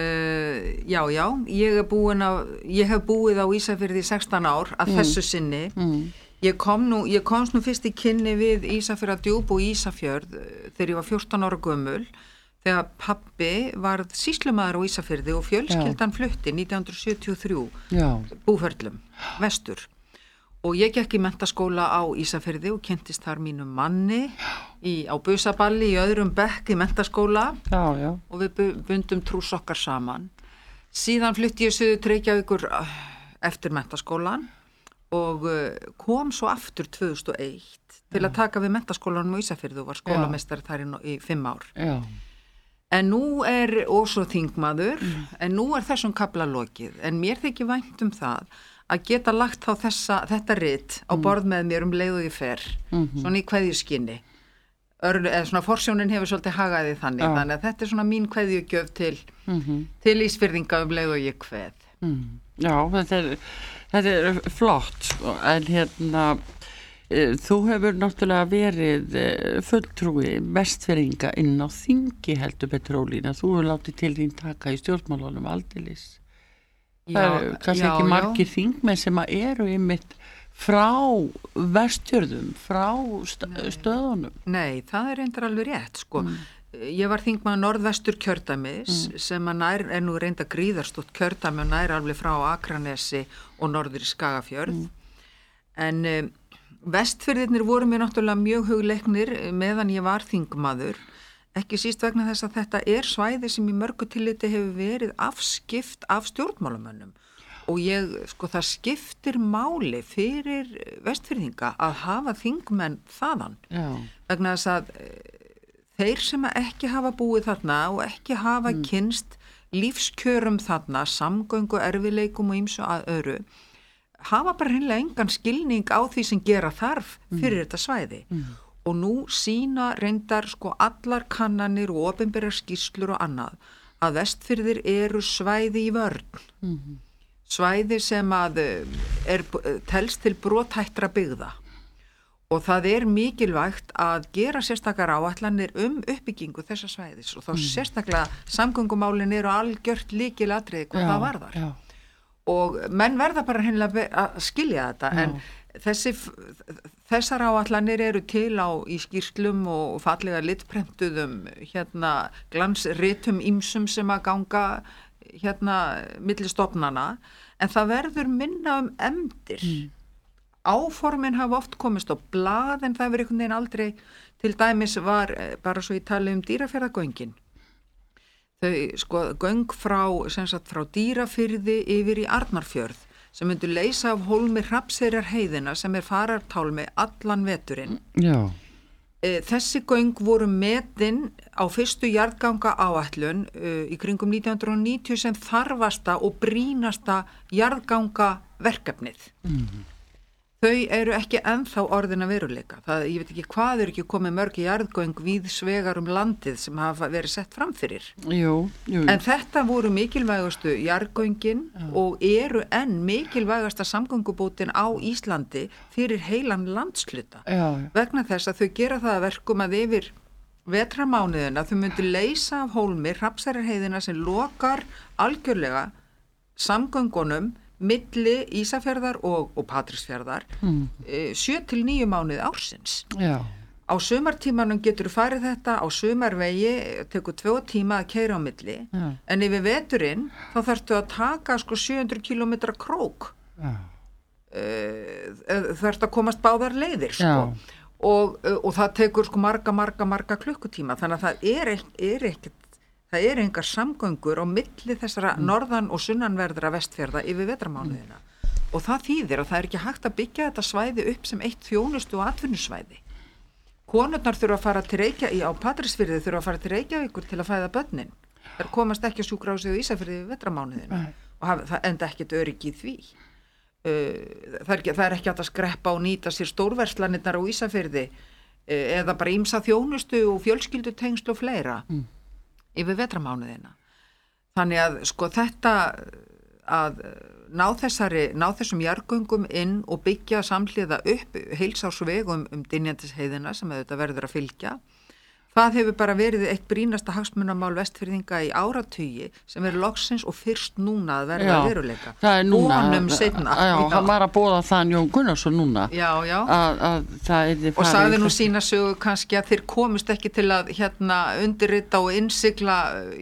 Já, ég hef búið á Ísafirði 16 ár að þessu sinni. Ég komst nú fyrst í kynni við Ísafjarðardjúp og Ísafjörð þegar ég var 14 ára gömul, þegar pabbi varð sýslumaður á Ísafirði og fjölskyldan flutti 1973 búferlum vestur. Og ég gekk í menntaskóla á Ísafirði og kynntist þar mínum manni á busaballi í öðrum bekk í menntaskóla. Og við bundum trús okkar saman. Síðan flutti ég suður til Reykjavíkur eftir menntaskólan og kom svo aftur 2001 til að taka við menntaskólanum á Ísafirði og var skólameistari þar í 5 ár. En nú og svo þingmaður, en nú þessum kafla lokið. En mér þykir vænt það að geta lagt þá þetta rit á borð með mér leið og ég fer, svona í kveðjuskinni. Svona forsjónin hefur svolítið hagaði þannig, þannig að þetta svona mín kveðjugjöf til Ísfirðinga leið og ég kveð.
Já, þetta flott, sko. En hérna, þú hefur náttúrulega verið fulltrúi Vestfirðinga inn á þingi, heldur betur Ólína. Þú hefur látið til þín taka í stjórnmálunum aldeilis. Það kannski ekki margir þingmenn sem eru einmitt frá Vestfjörðum, frá stöðunum. Nei,
það reyndar alveg rétt, sko. Ég var þingmaður norðvestur kjördæmis sem nú reynda gríðarstótt kjördæmi og alveg frá Akranesi og norður í Skagafjörð. En Vestfjörðirnir voru mér náttúrulega mjög hugleiknir meðan ég var þingmaður. Ekki síst vegna þess að þetta svæði sem í mörgu tilliti hefur verið afskipt af stjórnmálamönnum og það skiptir máli fyrir Vestfirðinga að hafa þingmenn þaðan. Vegna þess að þeir sem ekki hafa búið þarna og ekki hafa kynst lífskjörum þarna, samgöngu, erfiðleikum og ýmsu að öðru, hafa bara hreinlega engan skilning á því sem gera þarf fyrir þetta svæði. Og nú sýna reyndar allar kannanir og opinberar skýrslur og annað að Vestfirðir eru svæði í vörn. Svæði sem að telst til brothættra byggða. Og það mikilvægt að gera sérstakar áætlanir uppbyggingu þessa svæðis og þá sérstaklega samgöngumálin algjört lykilatriði hvað það varðar. Og menn verða bara hreinlega að skilja þetta, en þessar áætlanir eru til í skýrslum og fallega litprentuðum glansritum ýmsum sem að ganga milli stofnana, en það verður minna efndir. Áformin hafa oft komist á blað en það verður einhvern veginn aldrei, til dæmis var bara svo ég tali Dýrafjarðargöngin. þau göng frá Dýrafirði yfir í Arnarfjörð sem myndu leysa af hólmi Hrafnseyrjar heiðina sem farartálmi allan veturinn.
Já.
Þessi göng voru metin á fyrstu jarðganga áætlun í kringum 1990 sem þarfasta og brýnasta jarðganga verkefnið. Þau eru ekki ennþá orðin að veruleika. Ég veit ekki hvað eru ekki komið mörg jarðgöng víðsvegar landið sem hafa verið sett fram fyrir.
Jú.
En þetta voru mikilvægastu jarðgöngin og eru enn mikilvægasta samgöngubótin á Íslandi fyrir heilan landshluta. Vegna þess að þau gera það að verkum að yfir vetramánuðina þau myndu leysa af hólmi Hrafnseyrjar heiðina sem lokar algjörlega samgöngunum milli Ísafjarðar og Patreksfjarðar 7 til 9 mánuði ársins.
Já.
Á sumartímanum getur farið þetta á sumarvegi, tekur 2 tíma að keyra á milli, en yfir veturinn þá þarftu að taka 700 kilometra krók. Þarftu að komast báðar leiðir og það tekur marga klukkutíma, þannig að það er engar samgöngur á milli þessara norðan- og sunnanverðra Vestfjarða yfir vetramánuðina og það þýðir að það er ekki hægt að byggja þetta svæði upp sem eitt þjónustu- og atvinnusvæði. Konurnar þurfa að fara til Reykjavíkur, á Patreksfirði þurfa að fara til Reykjavíkur til að fæða börnin. Þær komast ekki að sjúkrahúsið á Ísafirði yfir vetramánuðina og það enda ekkert öryggi í því. Það er ekki hægt að skreppa og nýta sér stórverslanirnar á Ísafirði eða bara ýmsa þjónustu og fjölskyldutengsl og fleira yfir vetramánuðina. Þannig að þetta að ná þessum jarðgöngum inn og byggja samhliða upp heilsársvegum Dynjandisheiðina sem þetta verður að fylgja. Það hefur bara verið eitt brýnasta hagsmunamál Vestfirðinga í áratugi sem er loksins og fyrst núna að verða veruleika.
Það er núna.
Vonum seinna.
Já, hann var að boða það Jón Gunnarsson núna.
Já.
Að það yrði farið.
Og sagði nú sína sögu kannski að þeir komust ekki til að undirrita og innsigla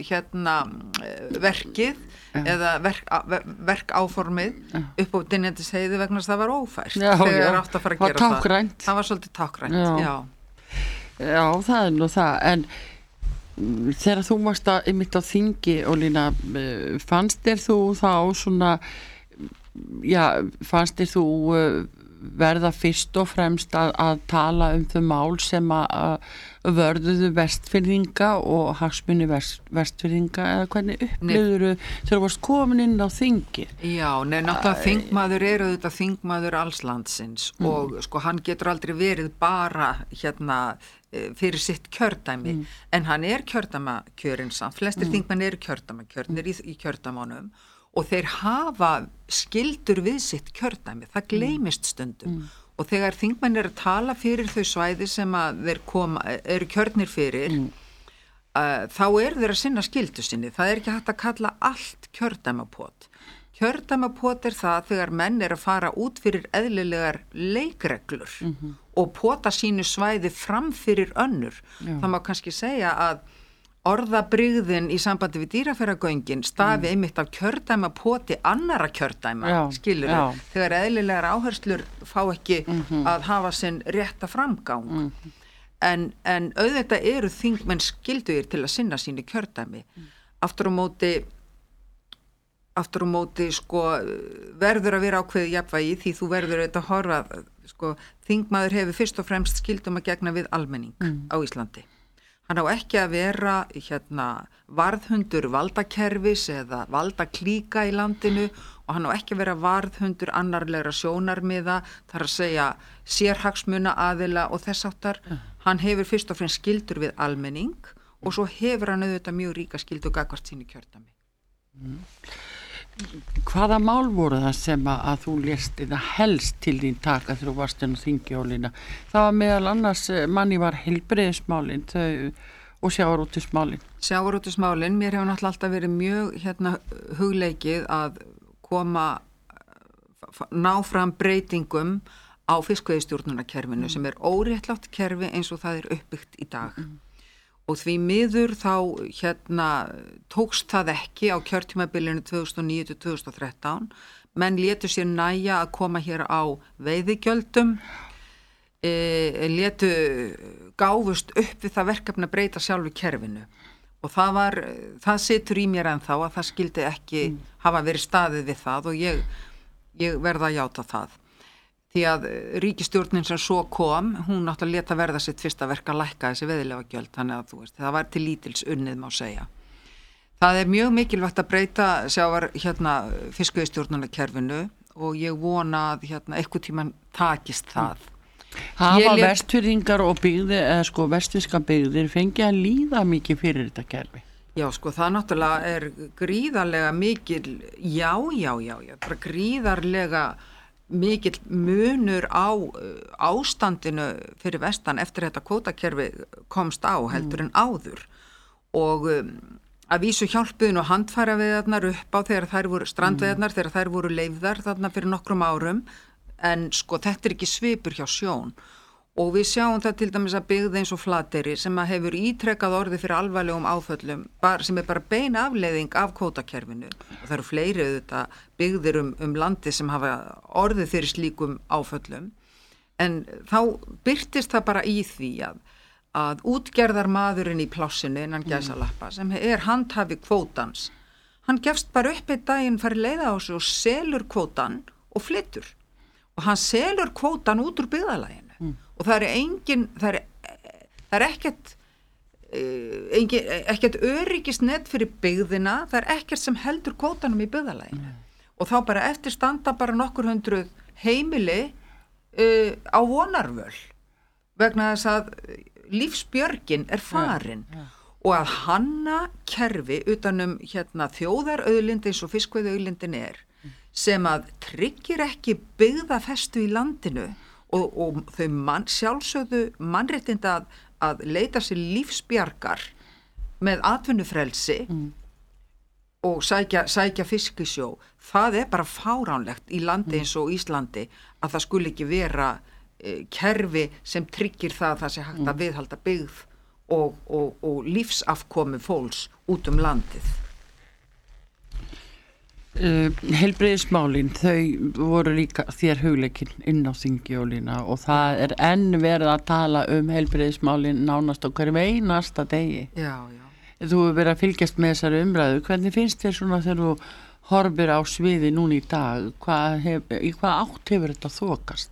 verkið eða verkáformið upp á Dynjandisheiði vegna þess að það var ófært. Þegar átt að fara að gera það. Það var svolítið tákrænt,
Já, það er nú það, en þegar þú varst einmitt á þingi, Ólína, fannst þér þú þá fannst þér þú verða fyrst og fremst að tala þau mál sem að vörðuðu Vestfirðinga og hagsmuni Vestfirðinga eða hvernig upplifður þegar þú varst komin inn á þingi?
Já, náttúrulega þingmaður er auðvitað þingmaður alls landsins og hann getur aldrei verið bara fyrir sitt kjördæmi en hann er kjördæmakjörinn samt, flestir þingmenn eru kjördæmakjörnir í kjördæmunum og þeir hafa skyldur við sitt kjördæmi, það gleymist stundum og þegar þingmenn eru að tala fyrir þau svæði sem að þeir eru kjörnir fyrir þá eru þeir að sinna skyldu sinni, það er ekki hægt að kalla allt kjördæmapot. Kjördæmapot er það þegar menn eru að fara út fyrir eðlilegar leikreglur og pota sínu svæði fram fyrir önnur. Það má kannski segja að orðabrigðin í sambandi við Dýrafjarðargöngin stafi einmitt af kjördæmapoti annara kjördæma, skilurðu, þegar eðlilegar áherslur fá ekki að hafa sinn rétta framgang. En auðvitað eru þingmenn skyldugir til að sinna sínu kjördæmi. Aftur á móti verður að vera ákveðið jafnvægi því þú verður auðvitað að horfa, þingmaður hefur fyrst og fremst skyldum að gegna við almenning á Íslandi. Hann á ekki að vera varðhundur valdakerfis eða valdaklíka í landinu og hann á ekki að vera varðhundur annarlegra sjónarmiða, þar að segja sérhagsmuna aðila og þess áttar. Hann hefur fyrst og fremst skyldur við almenning og svo hefur hann auðvitað mjög ríka skyldu gagnvart sínu kjördæmi.
Hvaða mál voru það sem að þú lést eða helst til þín taka þegar þú varst inn á þingi, Ólína? Það var meðal annars manni var heilbrigðismálin og sjávarútvegsmálin.
Sjávarútvegsmálin, mér hefur náttúrulega alltaf verið mjög hugleikið að ná fram breytingum á fiskveiðistjórnunarkerfinu sem er óréttlátt kerfi eins og það er uppbyggt í dag. Og því miður þá tókst það ekki á kjörtímabilinu 2009-2013. Menn létu sér nægja að koma hér á veiðigjöldum, gáfust upp við það verkefni að breyta sjálfu kerfinu. og það situr í mér ennþá að það skildi ekki hafa verið staðið við það og ég verða að játa það. Því að ríkisstjórnin sem svo kom, hún náttúrulega leta verða sitt fyrsta verk að lækka þessi veiðileyfagjöld, þannig að þú veist, það var til lítils unnið má segja. Það mjög mikilvægt að breyta fiskveiðistjórnarkerfinu og ég vona að einhvern tímann takist það.
Hafa vestfirðingar og byggðir, eða vestfirska byggðir fengið að líða mikið fyrir þetta kerfi?
Já, það náttúrulega gríðarlega mikil, já, bara gríðarlega mikill munur á ástandinu fyrir vestan eftir þetta kvótakerfi komst á heldur en áður og að vísu hjálpuðu nú handfæraveiðarnar upp á þegar þær voru strandveiðarnar þegar þær voru leyfðar þarna fyrir nokkrum árum en þetta ekki svipur hjá sjón og við sjáum það til dæmis að byggð eins og Flateyri sem að hefur ítrekkað orði fyrir alvarlegum áföllum sem bara bein afleiðing af kvótakerfinu og það eru fleiri auðvitað byggðir landið sem hafa orðið fyrir slíkum áföllum en þá birtist það bara í því að útgerðarmaðurinn í plássinu innan gæsalappa sem handhafi kvótans hann gefst bara upp einn daginn farið leiða á sig og selur kvótan og flytur og hann selur kvótan út úr byggðarlaginu og það er ekkert öryggisnet fyrir byggðina, það ekkert sem heldur kvótanum í byggðarlaginu og þá bara eftir standa bara nokkur hundruð heimili á vonarvöl vegna þess að lífsbjörgin farin og að hanna kerfi utanum þjóðarauðlind eins og fiskveiðiauðlindin sem að tryggir ekki byggðafestu í landinu og þau sjálfsögðu mannréttinda að leita sér lífsbjargar með atvinnufrelsi og sækja fiskisjó. Það bara fáránlegt í landi eins og Íslandi að það skuli ekki vera kerfi sem tryggir það sé hægt að viðhalda byggð og lífsafkomu fólks út landið.
Heilbrigðismálin, þau voru líka þér hugleikinn inn á þingi Ólína og það enn verið að tala heilbrigðismálin nánast á hverjum einasta degi.
Já.
Þú hefur verið að fylgjast með þessari umræðu. Hvernig finnst þér svona þegar þú horfir á sviði núna í dag? Í hvað átt hefur þetta þokast?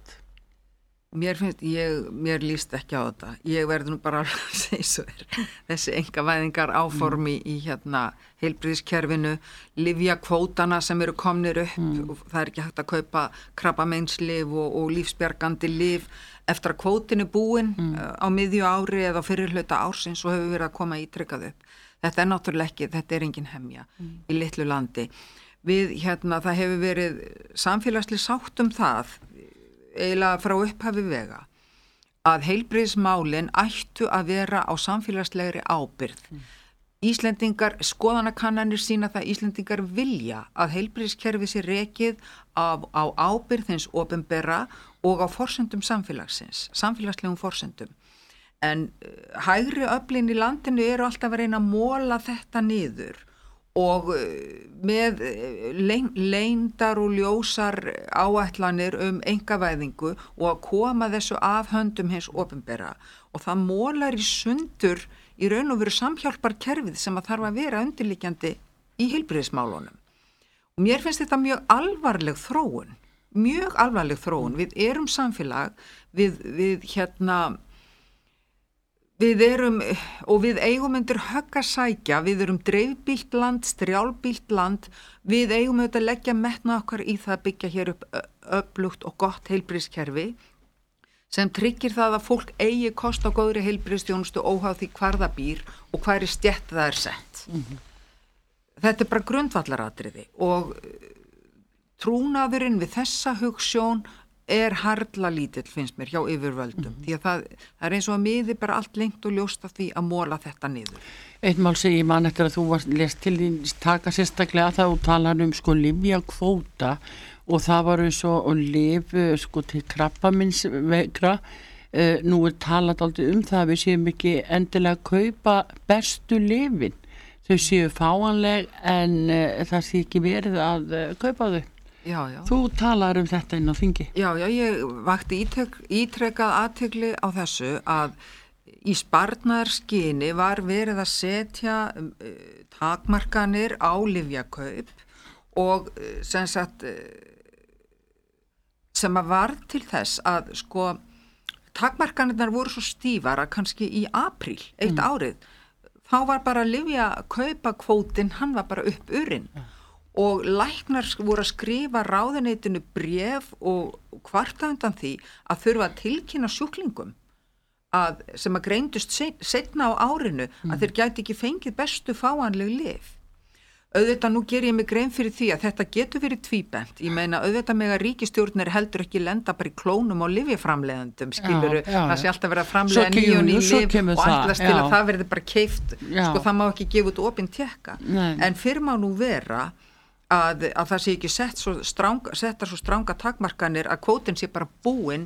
Mér líst ekki á þetta. Ég verður nú bara að segja svo þessi einkavæðingar áformi í heilbrigðiskerfinu, lyfjakvótana sem eru komnir upp og það ekki hægt að kaupa krabbameinslyf og lífsbjargandi lyf eftir að kvótin búin á miðju ári eða á fyrirhluta ársins og hefur verið að koma ítrekkað upp. Þetta náttúrulega ekki, þetta engin hemja í litlu landi. Það hefur verið samfélagslega sátt það eiginlega frá upphafi vega að heilbrigðismálin ættu að vera á samfélagslegri ábyrgð. Íslendingar, skoðanakannanir sýna það Íslendingar vilja að heilbrigðiskerfi sé rekið á ábyrgð hins opinbera og á forsendum samfélagslegum forsendum. En hægri öflin í landinu eru alltaf að reyna að móla þetta niður og með leyndar og ljósar áætlanir einkavæðingu og að koma þessu af höndum hins opinbera og það mólar í sundur í raun og veru samhjálpar kerfið sem að þarf að vera undirliggjandi í heilbrigðismálunum. Og mér finnst þetta mjög alvarleg þróun. Við erum samfélag, við erum og við eigum undir högg að sækja, við erum dreifbýlt land, strjálbýlt land, við eigum auðvitað að leggja metna okkar í það að byggja hér upp öflugt og gott heilbrigðiskerfi sem tryggir það að fólk eigi kost á góðri heilbrigðisþjónustu óháð því hvar það býr og hvar stétt það sett. Þetta bara grundvallaratriði og trúnaðurinn við þessa hugsjón harla lítill finnst mér hjá yfirvöldum því að það eins og að miði bara allt lengt og ljóst af því að móla þetta niður.
Eitt mál segi mann eftir að þú lest til þín taka sérstaklega það og talar lyfjakvóta og það var eins og lyf til krabbameinsveikra. Nú talað aldrei það að við séum ekki endilega að kaupa bestu lyfin. Þau séu fáanleg en það sé ekki verið að kaupa þau.
Já.
Þú talar þetta inn á þingi.
Já, ég vakti ítrekkað athygli á þessu að í sparnaðarskyni var verið að setja takmarkanir á lyfjakaup og sem sagt sem að var til þess að sko takmarkanirnar voru svo stífar að kannski í apríl eitt árið þá var bara lyfjakaupakvótinn, hann var bara upp urinn og læknar voru að skrifa ráðuneytinu bréf og kvarta undan því að þurfa að tilkynna sjúklingum sem að greindust seinna á árinu að þeir gæti ekki fengið bestu fáanleg lyf. Auðvitað nú ger ég mig grein fyrir því að þetta getur verið tvíbent. Ég meina auðvitað með að ríkisstjórnir heldur ekki lenda bara í klónum á lyfjaframleiðendum, skiluru, það sé alltaf verið að framleiða ný og ný lyf og allast til að það verði bara keypt, sko það má ekki gefa út opinn tékka. En fyrir má nú vera að það sé ekki settar svo stranga takmarkanir að kvótinn sé bara búinn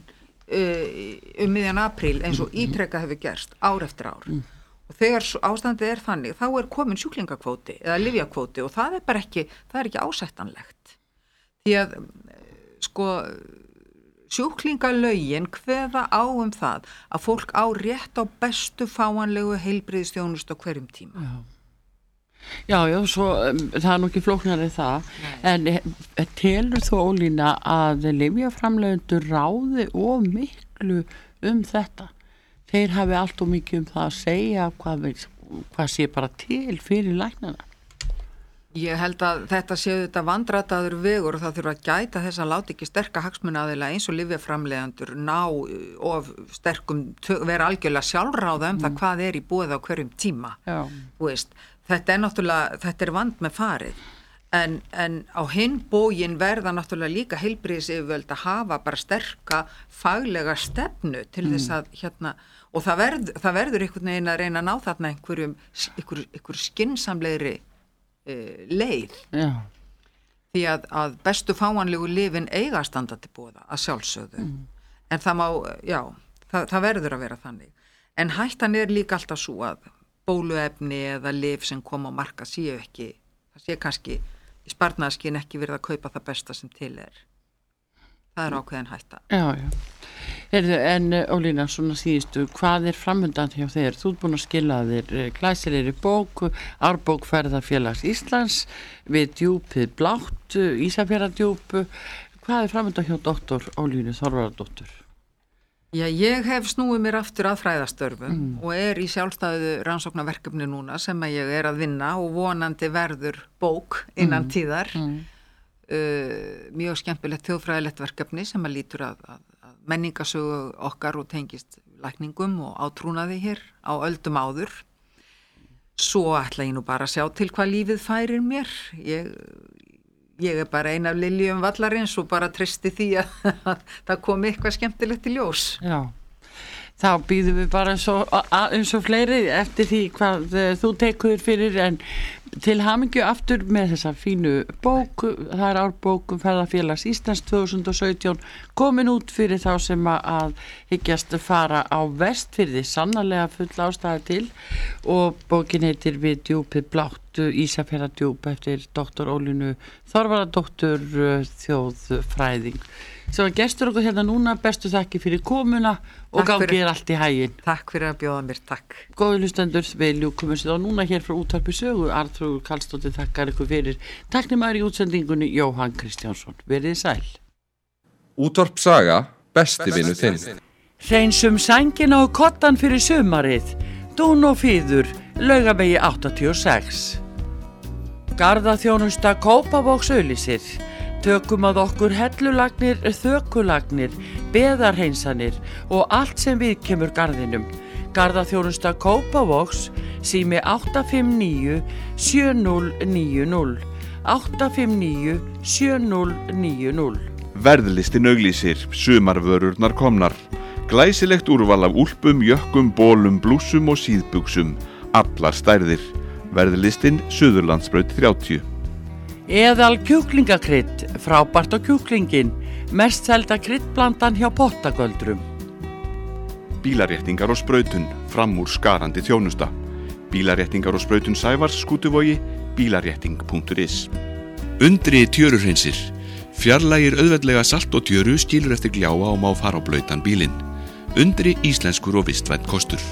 miðjan apríl eins og ítrekað hefur gerst ár eftir ár. Og þegar ástandið þannig, þá komin sjúklingakvóti eða lyfjakvóti og það bara ekki, það ekki ásættanlegt. Því að, sko, sjúklingalögin kveða á það að fólk á rétt á bestu fáanlegu heilbrigðisþjónustu á hverjum tíma.
Já, svo það nú ekki flóknari það, en telur þú Ólína að lyfjaframleiðendur ráði of miklu þetta? Þeir hafi allt og mikið það að segja hvað sé bara til fyrir læknana.
Ég held að þetta séu þetta vandrataður vegur og það þurfa að gæta þess að láta ekki sterka hagsmunaaðila eins og lyfjaframleiðendur ná of sterkum, vera algjörlega sjálfráða það hvað í boði á hverjum tíma. Þú veist, þetta náttúrulega, þetta vand með farið. En á hinn bógin verða náttúrulega líka heilbrigðisyfirvöld að hafa bara sterka faglega stefnu til þess að og það verður einhvern veginn að reyna að ná þarna einhver skynsamlegri leið.
Já.
Því að bestu fáanlegu lyfin eiga að standa til boða að sjálfsögðu. En það má, það verður að vera þannig. En hættan líka alltaf svo að bóluefni eða lyf sem koma á markað séu ekki, það sé kannski í sparnaðarskyn ekki verið að kaupa það besta sem til Það ákveðin hætta.
Já. En Ólína, svona síðustu, hvað framundan hjá þér? Þú ert búin að skila þér glæsilegri bók, Árbók Ferðafélags Íslands við djúpið blátt, Ísafjarðardjúp. Hvað framundan hjá doktor Ólínu Þorvarðardóttur?
Já, ég hef snúið mér aftur að fræðastörfum og í sjálfstæðu rannsóknarverkefni núna sem að ég að vinna og vonandi verður bók innan tíðar. Mjög skemmtilegt þjóðfræðilegt verkefni sem að lítur að menningasögu okkar og tengist lækningum og átrúnaði hér á öldum áður. Svo ætla ég nú bara að sjá til hvað lífið færir mér. Ég bara ein af liljum vallarins og bara treysti því að það komi eitthvað skemmtilegt í ljós.
Já, þá býðum við bara eins og fleiri eftir því hvað þú tekur fyrir, en til hamingju aftur með þessa fínu bók. Það Árbók Ferðafélags Íslands 2017, komin út fyrir þá sem að hyggjast fara á Vestfirði, sannarlega full ástæða til, og bókin heitir Við djúpið blátt, Ísafjarðardjúp eftir doktor Ólínu Þorvarðardóttur, þjóðfræðing. Svo gestur okkur hérna núna, bestu þakki fyrir komuna og gangi allt í haginn.
Takk fyrir að bjóða mér, takk.
Góðu hlustendur, við ljúkum þessu þá núna hér frá Útvarpi Sögu. Arnþrúður Karlsdóttir þakkar ykkur fyrir. Tæknimaður í útsendingunni Jóhann Kristjánsson. Verið sæl.
Útvarp Saga, besti vinur þinn.
Hreinsum sængina og kottan fyrir sumarið. Dún og fýður, Laugavegi 86. Garðaþjónusta Kópavogs auglýsir. Tökum að okkur hellulagnir, þökulagnir, beðarhreinsanir og allt sem við kemur garðinum. Garðaþjónusta Kópavogs, sími 859 7090. 859 7090.
Verðlistin auglýsir, sumarvörurnar komnar. Glæsilegt úrval af úlpum, jökkum, bólum, blúsum og síðbuxum. Allar stærðir. Verðlistin Suðurlandsbraut 30.
Eðal kjúklingakrydd, frábært á kjúklingin, mest selda kryddblandan hjá Pottagöldrum.
Bílaréttingar og sprautun, fram úr skarandi þjónusta. Bílaréttingar og sprautun Sævars, Skútuvogi, bílarétting.is. Undri tjöruhreinsir. Fjarlægir auðveldlega salt og tjöru, skilur eftir gljáa og má fara á blautan bílinn. Undri íslenskur og vistvænt kostur.